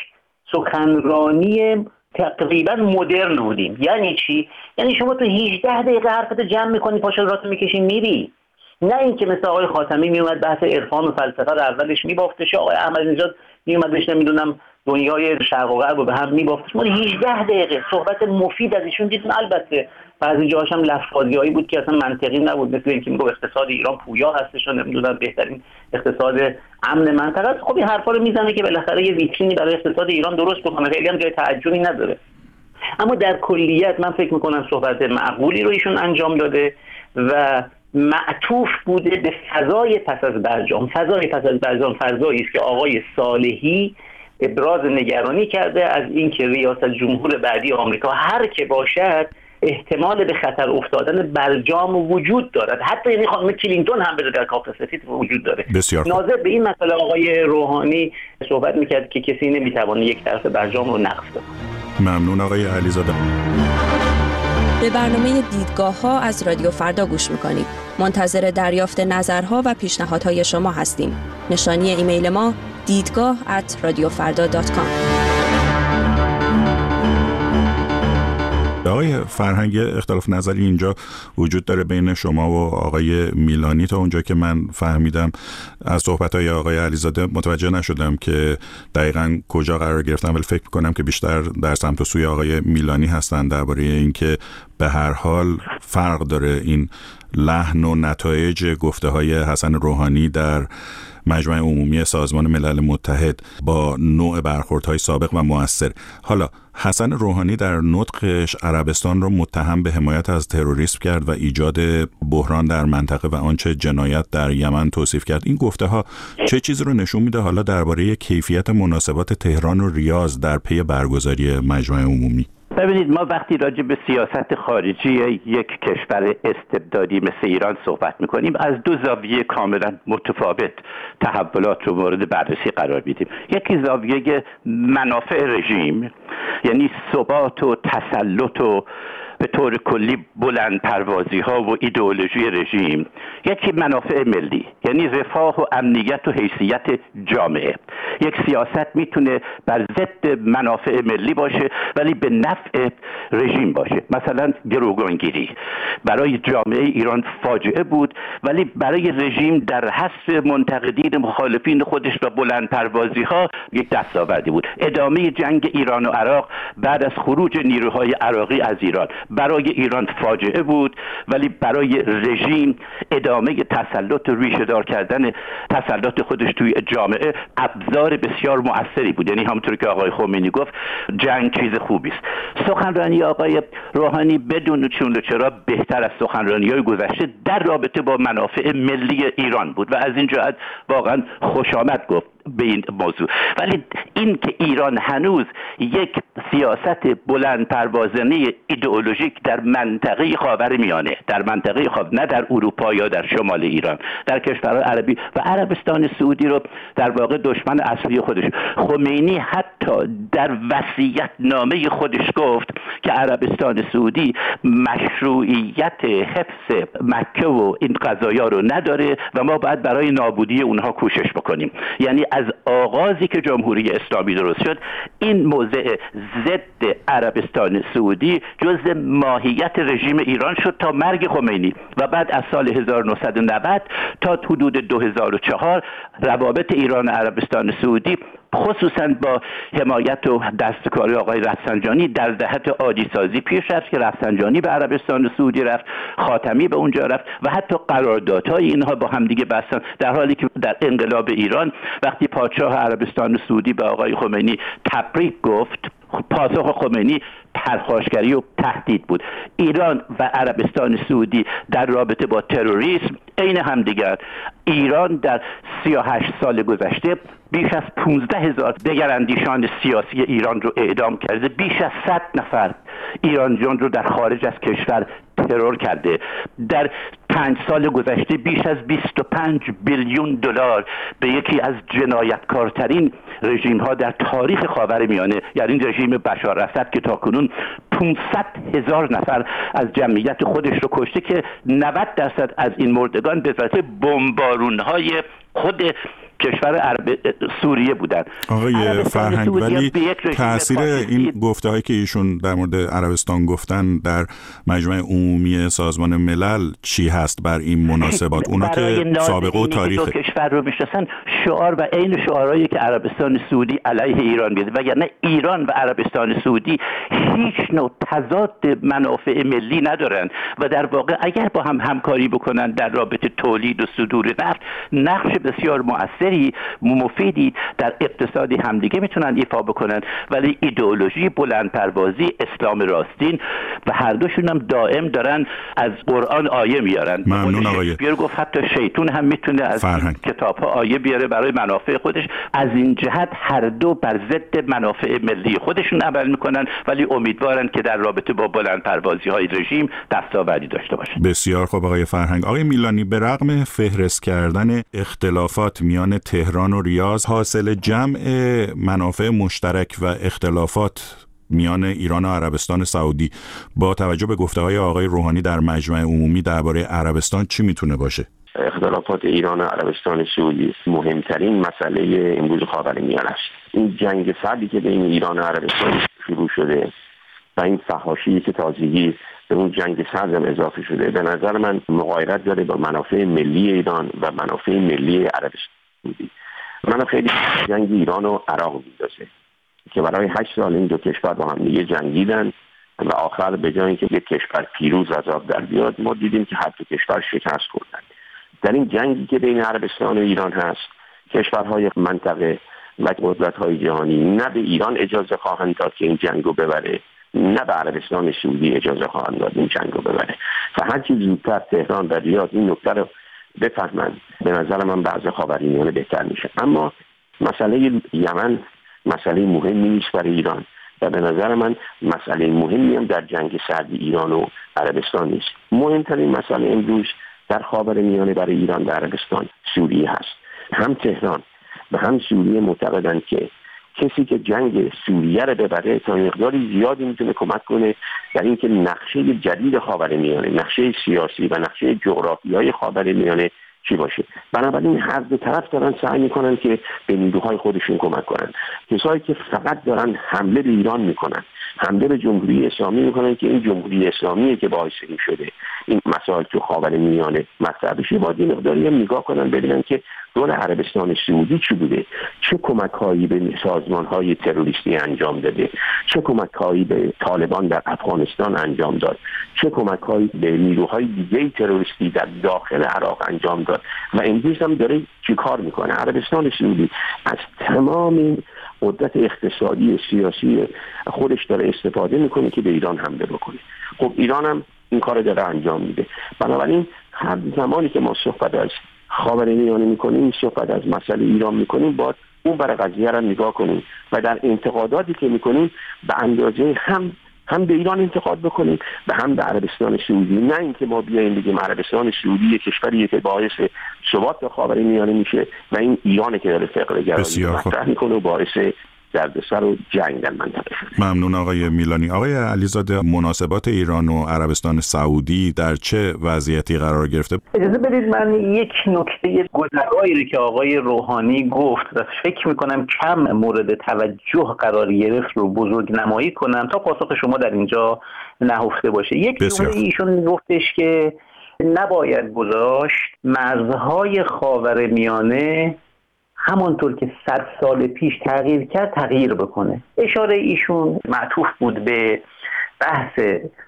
سخنرانی تقریبا مدرن بودیم. یعنی چی؟ یعنی شما تو 18 دقیقه حرفت جمع میکنی، پاشو راتو میکشی میری. نه اینکه مثل آقای خاتمی میومد بحث عرفان و فلسفه رو اولش میبافتش، آقای احمدی‌نژاد میومد بهش نمیدونم دنیای شرق و غرب رو به هم میبافتش. ما 18 دقیقه صحبت مفید از ایشون دیدیم. البته بعضی جاهاش هم لفظ‌بازیایی بود که اصلا منطقی نبود، مثل اینکه میگه اقتصاد ایران پویا هستش و نمیدونم بهترین اقتصاد امن منطقه است. خب این حرفا رو میزنه که بالاخره یه ویترینی برای اقتصاد ایران درست بکنه، خیلی هم جای تعجبی نداره. اما در کلیت من فکر میکنم صحبت معقولی رو ایشون انجام داده و معطوف بوده به فضای پس از برجام. فضای پس از برجام فضایی است که آقای صالحی ابراز نگرانی کرده از اینکه ریاست جمهور بعدی آمریکا هر که باشد احتمال به خطر افتادن برجام وجود دارد. حتی یعنی خانم کلینتون هم بره در کاخ سفید وجود داره. ناظر به این مسئله آقای روحانی صحبت میکرد که کسی نمیتوانه یک طرف برجام رو نقض کنه. ممنون آقای علیزاده. به برنامه دیدگاه‌ها از رادیو فردا گوش میکنید. منتظر دریافت نظرها و پیشنهادهای شما هستیم. نشانی ایمیل ما دیدگاه@radiofarda.com. آقای فرهنگ، اختلاف نظری اینجا وجود داره بین شما و آقای میلانی. تا اونجا که من فهمیدم از صحبت‌های آقای علیزاده متوجه نشدم که دقیقاً کجا قرار گرفتن، ولی فکر می‌کنم که بیشتر در سمت و سوی آقای میلانی هستن درباره اینکه به هر حال فرق داره این لحن و نتایج گفته‌های حسن روحانی در مجمع عمومی سازمان ملل متحد با نوع برخوردهای سابق و مؤثر. حالا حسن روحانی در نطقش عربستان را متهم به حمایت از تروریسم کرد و ایجاد بحران در منطقه و آنچه جنایت در یمن توصیف کرد. این گفته‌ها چه چیزی رو نشون میده حالا درباره کیفیت مناسبات تهران و ریاض در پی برگزاری مجمع عمومی؟ ببینید، ما وقتی راجع به سیاست خارجی یک کشور استبدادی مثل ایران صحبت میکنیم، از دو زاویه کاملا متفاوت تحولات رو مورد بررسی قرار میدیم. یکی زاویه منافع رژیم، یعنی ثبات و تسلط و به طور کلی بلند پروازی ها و ایدئولوژی رژیم. یکی منافع ملی، یعنی رفاه و امنیت و حیثیت جامعه. یک سیاست میتونه بر ضد منافع ملی باشه ولی به نفع رژیم باشه. مثلا گروگانگیری برای جامعه ایران فاجعه بود، ولی برای رژیم در حذف منتقدین مخالفین خودش و بلند پروازی ها یک دستاوردی بود. ادامه جنگ ایران و عراق بعد از خروج نیروهای عراقی از ایران برای ایران فاجعه بود، ولی برای رژیم ادامه تسلط و ریشه دار کردن تسلط خودش توی جامعه ابزار بسیار مؤثری بود. یعنی همونطور که آقای خمینی گفت جنگ چیز خوبی است. سخنرانی آقای روحانی بدون چون و چرا بهتر از سخنرانی‌های گذشته در رابطه با منافع ملی ایران بود و از این جهت واقعا خوش آمد گفت به این موضوع. ولی این که ایران هنوز یک سیاست بلند پروازانه ایدئولوژیک در منطقه خاورمیانه، در منطقه نه در اروپا یا در شمال ایران، در کشورهای عربی و عربستان سعودی رو در واقع دشمن اصلی خودش. خمینی حتی در وصیت نامه خودش گفت که عربستان سعودی مشروعیت حفظ مکه و این قضایا رو نداره و ما باید برای نابودی اونها کوشش بکنیم. یعنی از آغازی که جمهوری اسلامی درست شد، این موضع ضد عربستان سعودی جزء ماهیت رژیم ایران شد تا مرگ خمینی و بعد از سال 1990 تا حدود 2004 روابط ایران و عربستان سعودی خصوصا با حمایت و دستکاری آقای رفسنجانی در جهت عادی سازی پیش رفت که رفسنجانی به عربستان سعودی رفت، خاتمی به اونجا رفت و حتی قراردادهای اینها با همدیگه بستن، در حالی که در انقلاب ایران وقتی پادشاه عربستان سعودی به آقای خمینی تبریک گفت، پاسخ خمینی پرخاشگری و تهدید بود. ایران و عربستان سعودی در رابطه با تروریسم عین همدیگر. ایران در 38 سال گذشته بیش از 15,000 دگراندیشان سیاسی ایران رو اعدام کرده، بیش از 100 نفر ایرانیان رو در خارج از کشور ترور کرده. در 5 سال گذشته بیش از 25 بیلیون دلار به یکی از جنایتکارترین رژیم ها در تاریخ خاورمیانه، یعنی رژیم بشار اسد که تاکنون 500,000 نفر از جمعیت خودش رو کشته که 90% از این مردگان به واسطه بمبارون‌های خود کشور عرب سوریه بودن. آقای فرهنگ، ولی تأثیر این گفته‌هایی که ایشون در مورد عربستان گفتن در مجمع عمومی سازمان ملل چی هست بر این مناسبات؟ اونا که سابقه و تاریخ کشور رو میشناسن شعار و عین شعارهایی که عربستان سعودی علیه ایران میده، وگرنه ایران و عربستان سعودی هیچ نوع تضاد منافع ملی ندارن و در واقع اگر با هم همکاری بکنن در رابطه تولید و صدور نفت، نقش بسیار مؤثر مفیدی در اقتصادی همدیگه میتونن ایفا بکنن. ولی ایدئولوژی بلند پروازی، اسلام راستین و هر دوشون هم دائم دارن از قرآن آیه میارن. ممنون آقای بیار گفت حتی شیطون هم میتونه از کتاب‌ها آیه بیاره برای منافع خودش. از این جهت هر دو بر ضد منافع ملی خودشون عمل میکنن، ولی امیدوارن که در رابطه با بلند پروازی های رژیم دستاوردی داشته باشن. بسیار خوب آقای فرهنگ. آقای میلانی، به رغم فهرست کردن اختلافات میان تهران و ریاض، حاصل جمع منافع مشترک و اختلافات میان ایران و عربستان سعودی با توجه به گفته‌های آقای روحانی در مجمع عمومی درباره عربستان چی میتونه باشه؟ اختلافات ایران و عربستان سعودی مهمترین مسئله امروز خاورمیانه است. این جنگ سردی که بین ایران و عربستان شروع شده و این فحاشی که تازگی به اون جنگ سرد اضافه شده، به نظر من مغایرت داره با منافع ملی ایران و منافع ملی عربستان. من خیلی جنگ ایران و عراق می‌دازه که برای 8 سال این دو کشور با هم دیگه جنگیدن و آخر به جای اینکه یک کشور پیروز از آب در بیاد، ما دیدیم که هر دو کشور شکست خوردن. در این جنگی که بین عربستان و ایران هست، کشورهای منطقه و قدرت‌های جهانی نه به ایران اجازه خواهند داد که این جنگو ببره، نه به عربستان سعودی اجازه خواهند داد این جنگو ببره. و هرچی زودتر تهران و ریاض این نکته رو بفهمن، به نظر من بعض خاورمیانه بهتر میشه. اما مسئله یمن مسئله مهمی نیست برای ایران و به نظر من مسئله مهمی هم در جنگ سرد ایران و عربستان نیست. مهمترین مسئله امروز در خاورمیانه برای ایران و عربستان سوریه هست. هم تهران و هم سوریه معتقدند که کسی که جنگ سوریه رو ببره تا مقداری زیادی میتونه کمک کنه در اینکه نقشه جدید خاورمیانه، نقشه سیاسی و نقشه جغرافیایی خاورمیانه چی باشه. بنابراین هر دو طرف دارن سعی میکنن که به نیروهای خودشون کمک کنن. کسایی که فقط دارن حمله به ایران میکنن، حمله به جمهوری اسلامی میکنن که این جمهوری اسلامیه که باعث این شده این مسائل تو خاورمیانه مطرح بشه، باید این مقداری هم نگاه کنن ببینن که دور عربستان سعودی چی بوده، چه کمک‌هایی به سازمان‌های تروریستی انجام داده، چه کمک‌هایی به طالبان در افغانستان انجام داد، چه کمک‌هایی به نیروهای دیگه تروریستی در داخل عراق انجام داد و امروز هم داره چی کار میکنه. عربستان سعودی از تمام قدرت اقتصادی سیاسی خودش داره استفاده میکنه که به ایران حمله بکنه. خب ایران هم این کار داره انجام میده. بنابراین هر زمانی که ما صحبت از خاورمیانه میکنیم، صحبت از مسئله ایران میکنیم، باید اون برای قضیه را نگاه کنیم و در انتقاداتی که میکنیم به اندازه هم به ایران انتقاد بکنیم و هم به عربستان سعودی. نه اینکه ما بیایم بگیم عربستان سعودی یک کشوریه که باعث ثبات خاورمیانه میشه و این ایرانه که داره فقر گرایی مطرح میکنه و باعث دردسر و جنگ در منطقه شده. ممنون آقای میلانی. آقای علیزاده، مناسبات ایران و عربستان سعودی در چه وضعیتی قرار گرفته؟ اجازه بدید من یک نکته گذرایی رو که آقای روحانی گفت و فکر میکنم کم مورد توجه قرار گرفت رو بزرگ نمایی کنم تا پاسخ شما در اینجا نهفته باشه. یک جمله ایشون گفتش که نباید گذاشت مرزهای خاورمیانه همانطور که 100 سال پیش تغییر کرد تغییر بکنه. اشاره ایشون معطوف بود به بحث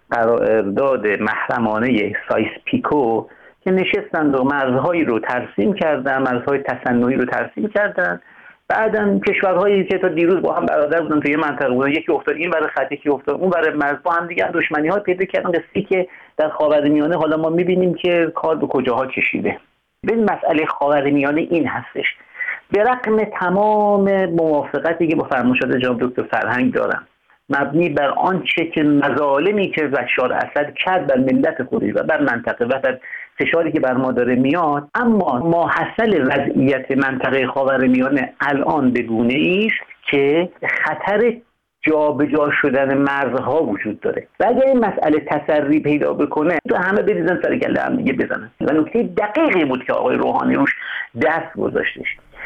قرارداد محرمانه سایس پیکو که نشستند و مرزهایی رو ترسیم کردن، مرزهای تصنعی رو ترسیم کردن. بعدم کشورهایی که تا دیروز با هم برادر بودن توی منطقه بودن، یکی افتاد این برای خط، یکی افتاد اون برای مرز، با هم دیگه دشمنی‌ها پیدا کردن. قصه‌ای که در خاورمیانه حالا ما می‌بینیم که کار به کجاها کشیده. ببین مسئله خاورمیانه این هستش، به رغم تمام موافقتی که با فرمایشات جناب دکتر فرهنگ دارم، مبنی بر آنچه که مظالمی که بشار اسد کرد بر ملت خودش و بر منطقه و بر فشاری که بر ما داره میاد، اما ماحصل وضعیت منطقه خاورمیانه الان به گونه‌ای است که خطر جابجا شدن مرزها وجود داره و اگر این مسئله تسری پیدا بکنه تو همه بریزن سر گله هم دیگه بزنن. و نکته دقیقی بود که آقای روحانی روش دست گذاشتش.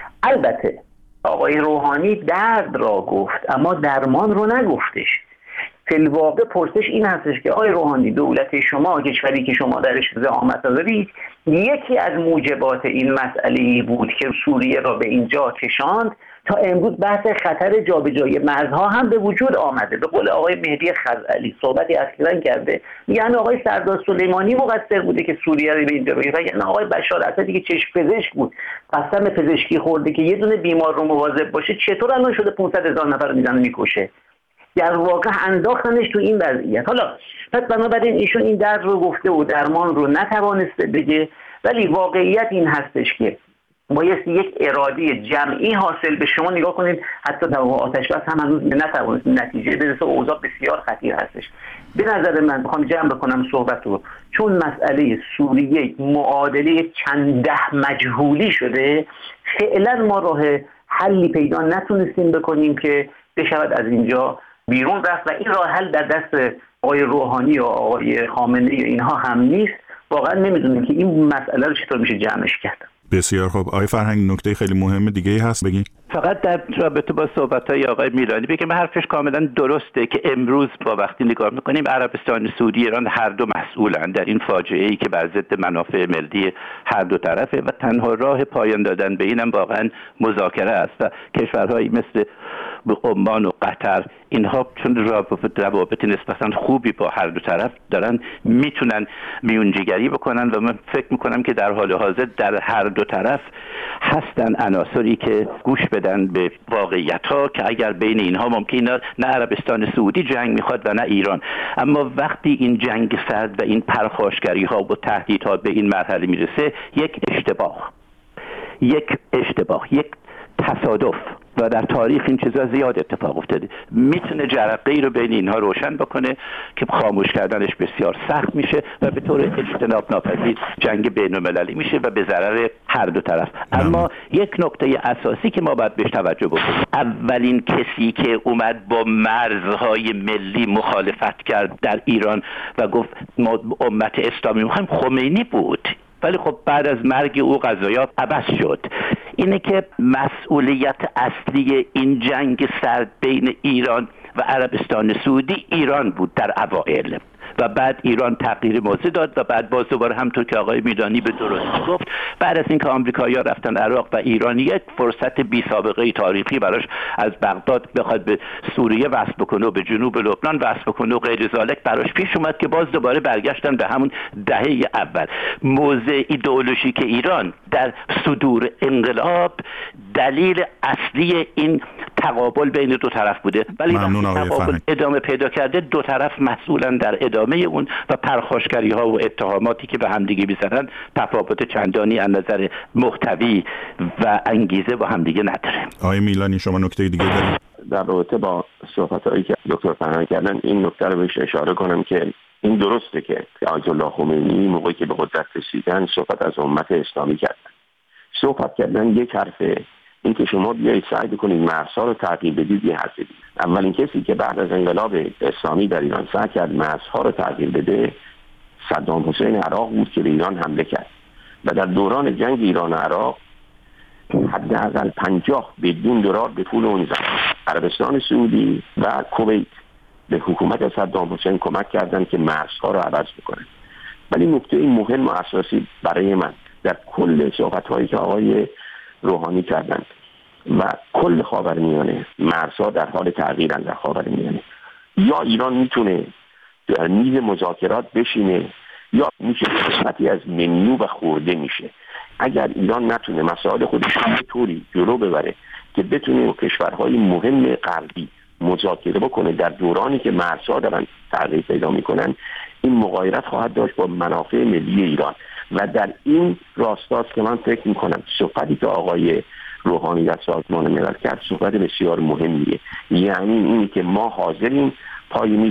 البته آقای روحانی درد را گفت اما درمان رو نگفتش. فی الواقع پرسش این هستش که آقای روحانی، دولت شما، کشوری که شما درش زعامت دارید، یکی از موجبات این مسئله بود که سوریه را به اینجا کشاند تا امروز بحث خطر جابجایی مرزها هم به وجود آمده. به قول آقای مهدی خزعلی صحبتی اخیراً کرده، میگن آقای سردار سلیمانی مقصر بوده که سوریه رو به اینجا بگیره، یعنی آقای بشار اسدی که چشم پزشک بود، قسم پزشکی خورده که یه دونه بیمار رو مواظب باشه، چطور الان شده 500,000 نفر رو میزنه میکشه؟ در واقع انداختنش تو این وضعیت. حالا پس بنابراین ایشون این درد رو گفته و درمان رو نتوانسته بگه، ولی واقعیت این هستش که باید یک اراده جمعی حاصل به. شما نگاه کنید حتی در آتش بس هم هنوز نتوانست نتیجه برسه، اوضاع بسیار خطیر هستش. به نظر من میخوام جمع بکنم صحبت رو، چون مسئله سوریه معادله چند ده مجهولی شده، فعلا ما راه حلی پیدا نتونستیم بکنیم که بشود از اینجا بیرون رفت و این راه حل در دست آقای روحانی یا آقای خامنه‌ای اینها هم نیست. واقعا نمیدونیم که این مسئله رو چطور میشه جمعش کرد. بسیار خوب. آقای فرهنگ، نکته خیلی مهم دیگه هست بگین؟ فقط در رابطه با صحبت‌های آقای میلانی بگم حرفش کاملا درسته که امروز با وقتی نگاه می‌کنیم عربستان سعودی ایران هر دو مسئولن در این فاجعه‌ای که بر ضد منافع ملی هر دو طرفه و تنها راه پایان دادن به اینم واقعا مذاکره است و کشورهایی مثل عمان و قطر اینها چون روابط نسبتاً خوبی با هر دو طرف دارن میتونن میونجیگری بکنن و من فکر میکنم که در حال حاضر در هر دو طرف هستن عناصری که گوش بدن به واقعیت‌ها که اگر بین اینها ممکنه نه عربستان سعودی جنگ میخواد و نه ایران، اما وقتی این جنگ سرد و این پرخاشگری‌ها و تهدیدها به این مرحله میرسه یک اشتباه یک تصادف و در تاریخ این چیزا زیاد اتفاق افتاده میتونه جرقه‌ای رو بین اینها روشن بکنه که خاموش کردنش بسیار سخت میشه و به طور اجتناب ناپذیر جنگ بین‌المللی میشه و به ضرر هر دو طرف. اما یک نکته اساسی که ما باید بهش توجه بکنیم، اولین کسی که اومد با مرزهای ملی مخالفت کرد در ایران و گفت ما امت اسلامی میخوایم خمینی بود، ولی خب بعد از مرگ او قضایا عوض شد. اینه که مسئولیت اصلی این جنگ سرد بین ایران و عربستان سعودی ایران بود در اوائل و بعد ایران تغییر موضع داد و بعد باز دوباره همونطور که آقای میدانی به درستی گفت بعد از اینکه آمریکایی‌ها رفتن عراق و ایران یک فرصت بی سابقه تاریخی براش از بغداد بخواد به سوریه وصل بکنه و به جنوب لبنان وصل بکنه و غیر ذالک براش پیش اومد که باز دوباره برگشتن به همون دهه اول. موضع ایدئولوژیک ایران در صدور انقلاب دلیل اصلی این تقابل بین دو طرف بوده، ولی وقتی تقابل ادامه پیدا کرده دو طرف مسئولن در ادامه اون و پرخاشگری ها و اتهاماتی که به همدیگه میزنن تفاوت چندانی از نظر محتوی و انگیزه با همدیگه نداره. آقای میلانی شما نکته دیگه دارید؟ در رابطه با صحبت‌هایی که دکتر فرهنگ کردن این نکته رو بهش اشاره کنم که این درسته که آیت الله خمینی موقعی که به قدرت رسیدن صحبت از امت اسلامی کردن یک حرفه، این که شما بیایید سعی بکنید مرزها رو تغییر بدید یه حرف دیگه. اولین کسی که بعد از انقلاب اسلامی در ایران سعی کرد مرزها رو تغییر بده صدام حسین عراق بود که به ایران حمله کرد و در دوران جنگ ایران و عراق حداقل 50 بدون دلار به پول اون زمان عربستان سعودی و کویت به حکومت صدام حسین کمک کردن که مرزها رو عوض بکنه. ولی نکته مهم و اساسی برای من در کل صحبت‌هایی که آقای روحانی کردند و کل خاورمیانه مرزها در حال تغییرن در خاورمیانه، یا ایران میتونه در میز مذاکرات بشینه یا میشه قسمتی از منیو و خورده میشه. اگر ایران نتونه مسائل خودش رو طوری جلو ببره که بتونه با کشورهای مهم غربی مذاکره بکنه در دورانی که مرزها دارن تغییر پیدا میکنن، این مغایرت خواهد داشت با منافع ملی ایران و در این راستاست که من فکر میکنم صحبتی که آقای روحانی در سازمان ملل کرد صحبت بسیار مهمیه، یعنی اینی که ما حاضریم پای میز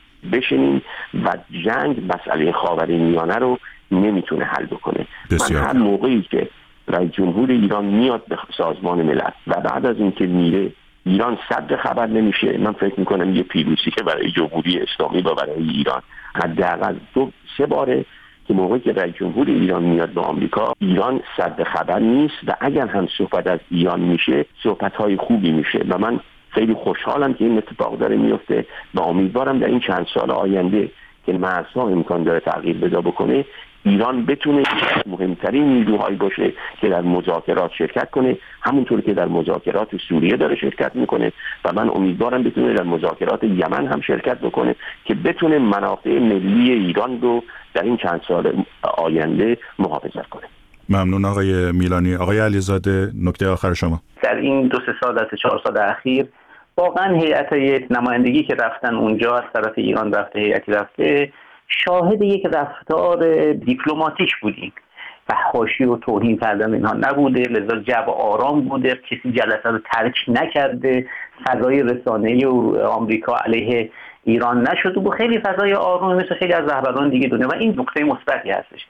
بشینیم و جنگ مسئله خاورمیانه رو نمیتونه حل بکنه. من هر موقعی که رئیس جمهور ایران میاد به سازمان ملل و بعد از اینکه میره ایران صدر خبر نمیشه، من فکر میکنم یه پیروزی که برای جمهوری اسلامی و برای ایران. حداقل 2-3 باره که موقعی که رئیس جمهور ایران میاد به آمریکا ایران صدر خبر نیست و اگر هم صحبت از ایران میشه صحبت‌های خوبی میشه و من خیلی خوشحالم که این اتفاق داره میفته و امیدوارم در این چند سال آینده که مرزها امکان داره تغییر پیدا بکنه ایران بتونه مهمترین نیروهایی باشه که در مذاکرات شرکت کنه، همونطور که در مذاکرات سوریه داره شرکت میکنه و من امیدوارم بتونه در مذاکرات یمن هم شرکت بکنه که بتونه منافع ملی ایران رو در این چند سال آینده محافظت کنه. ممنون آقای میلانی. آقای علیزاده نکته آخر شما. در این 2-3 سال از 4 سال اخیر واقعا هیئت‌های نمایندگی که رفتن اونجا از طرف ایران رفته، هیئتی رفته، شاهد یک رفتار دیپلماتیک بودیم و حاشیه و توهین کردن اینها نبوده، لذا جو آرام بوده، کسی جلسه رو ترک نکرده، فضای رسانه‌ای آمریکا علیه ایران نشده و خیلی فضای آرام مثل خیلی از رهبران دیگه دنیا و این نکته مثبتی هستش.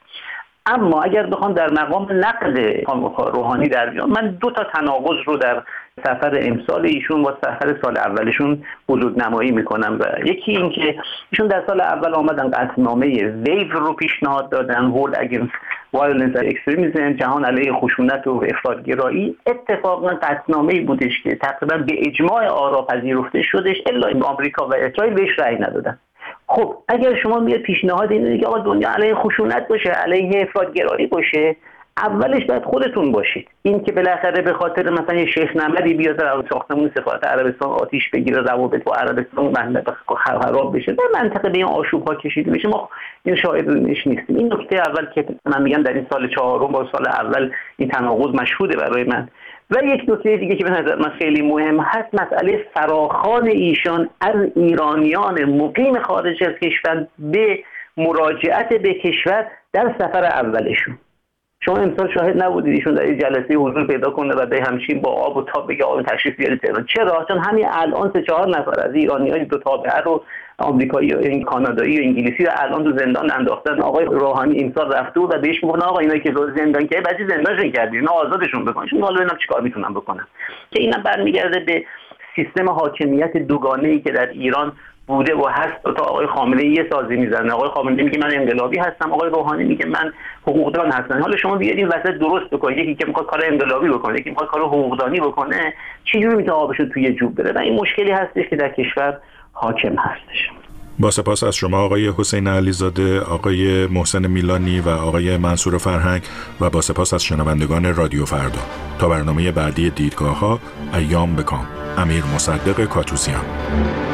اما اگر بخوام در مقام نقد روحانی در بیان، من 2 تا تناقض رو در سفر امسال ایشون با سفر سال اولشون وجود نمایی میکنم و یکی این که ایشون در سال اول آمدن قطعنامه ویو رو پیشنهاد دادن، World Against وایلنس اکستریمیسم، جهان علیه خشونت و افراطگرایی، اتفاقا قطعنامه‌ای بودش که تقریبا به اجماع آرا پذیرفته شدش، الا آمریکا و اسرائیل بهش رأی ندادن. خب اگر شما میاد پیشنهاد اینه که آقا دنیا علیه خشونت باشه، علیه افراطگرایی باشه، اولش باید خودتون باشید. این که بالاخره به خاطر مثلا یه شیخ نمدی بیاد در ساختمون سفارت عربستان آتیش بگیره، روابط با عربستان خراب بشه، در منطقه به این آشوب‌ها کشیده بشه، ما این شاهدش نیستیم. این نکته اول که من میگم در این سال چهارم با سال اول این تناقض مشهوده برای من. و یک نکته دیگه که به نظر من خیلی مهم هست، مسئله فراخوان ایشان از ایرانیان مقیم خارج از کشور به مراجعت به کشور در سفر اولشون. شما امسال شاهد نبودید ایشون در این جلسه حضور پیدا کنه و به همچین با آب و تاب بگه آب تشریف بیارید تهران. چرا؟ چون همین الان 3-4 نفر از ایرانیای دو تابعه رو، آمریکایی و کانادایی و انگلیسی رو الان تو زندان انداختن. آقای روحانی امسال رفته و بهش میگن آقا اینایی که رو زندان کردی بعضی زندانشون کردی، اینا آزادشون بکن. چون حالا ببینم چیکار میتونن بکنن. که اینا برمیگرده به سیستم حاکمیت دوگانه‌ای که در ایران بوده و هست. تا آقای خامنه‌ای یه سازی میزنه، آقای خامنه‌ای میگه من انقلابی هستم، آقای روحانی میگه من حقوقدان هستم. حالا شما بیاید این وسط درست بکنید، یکی که میخواد کار انقلابی بکنه، یکی میخواد کار حقوقدانی بکنه، چجوری میتونه آبشو توی جوب بره؟ و این مشکلی هستش که در کشور حاکم هستش. با سپاس از شما آقای حسین علیزاده، آقای محسن میلانی و آقای منصور فرهنگ و با سپاس از شنوندگان رادیو فردا. تا برنامه بعدی دیدگاه‌ها، ایام بکام. امیر مصدق کاتوسیان.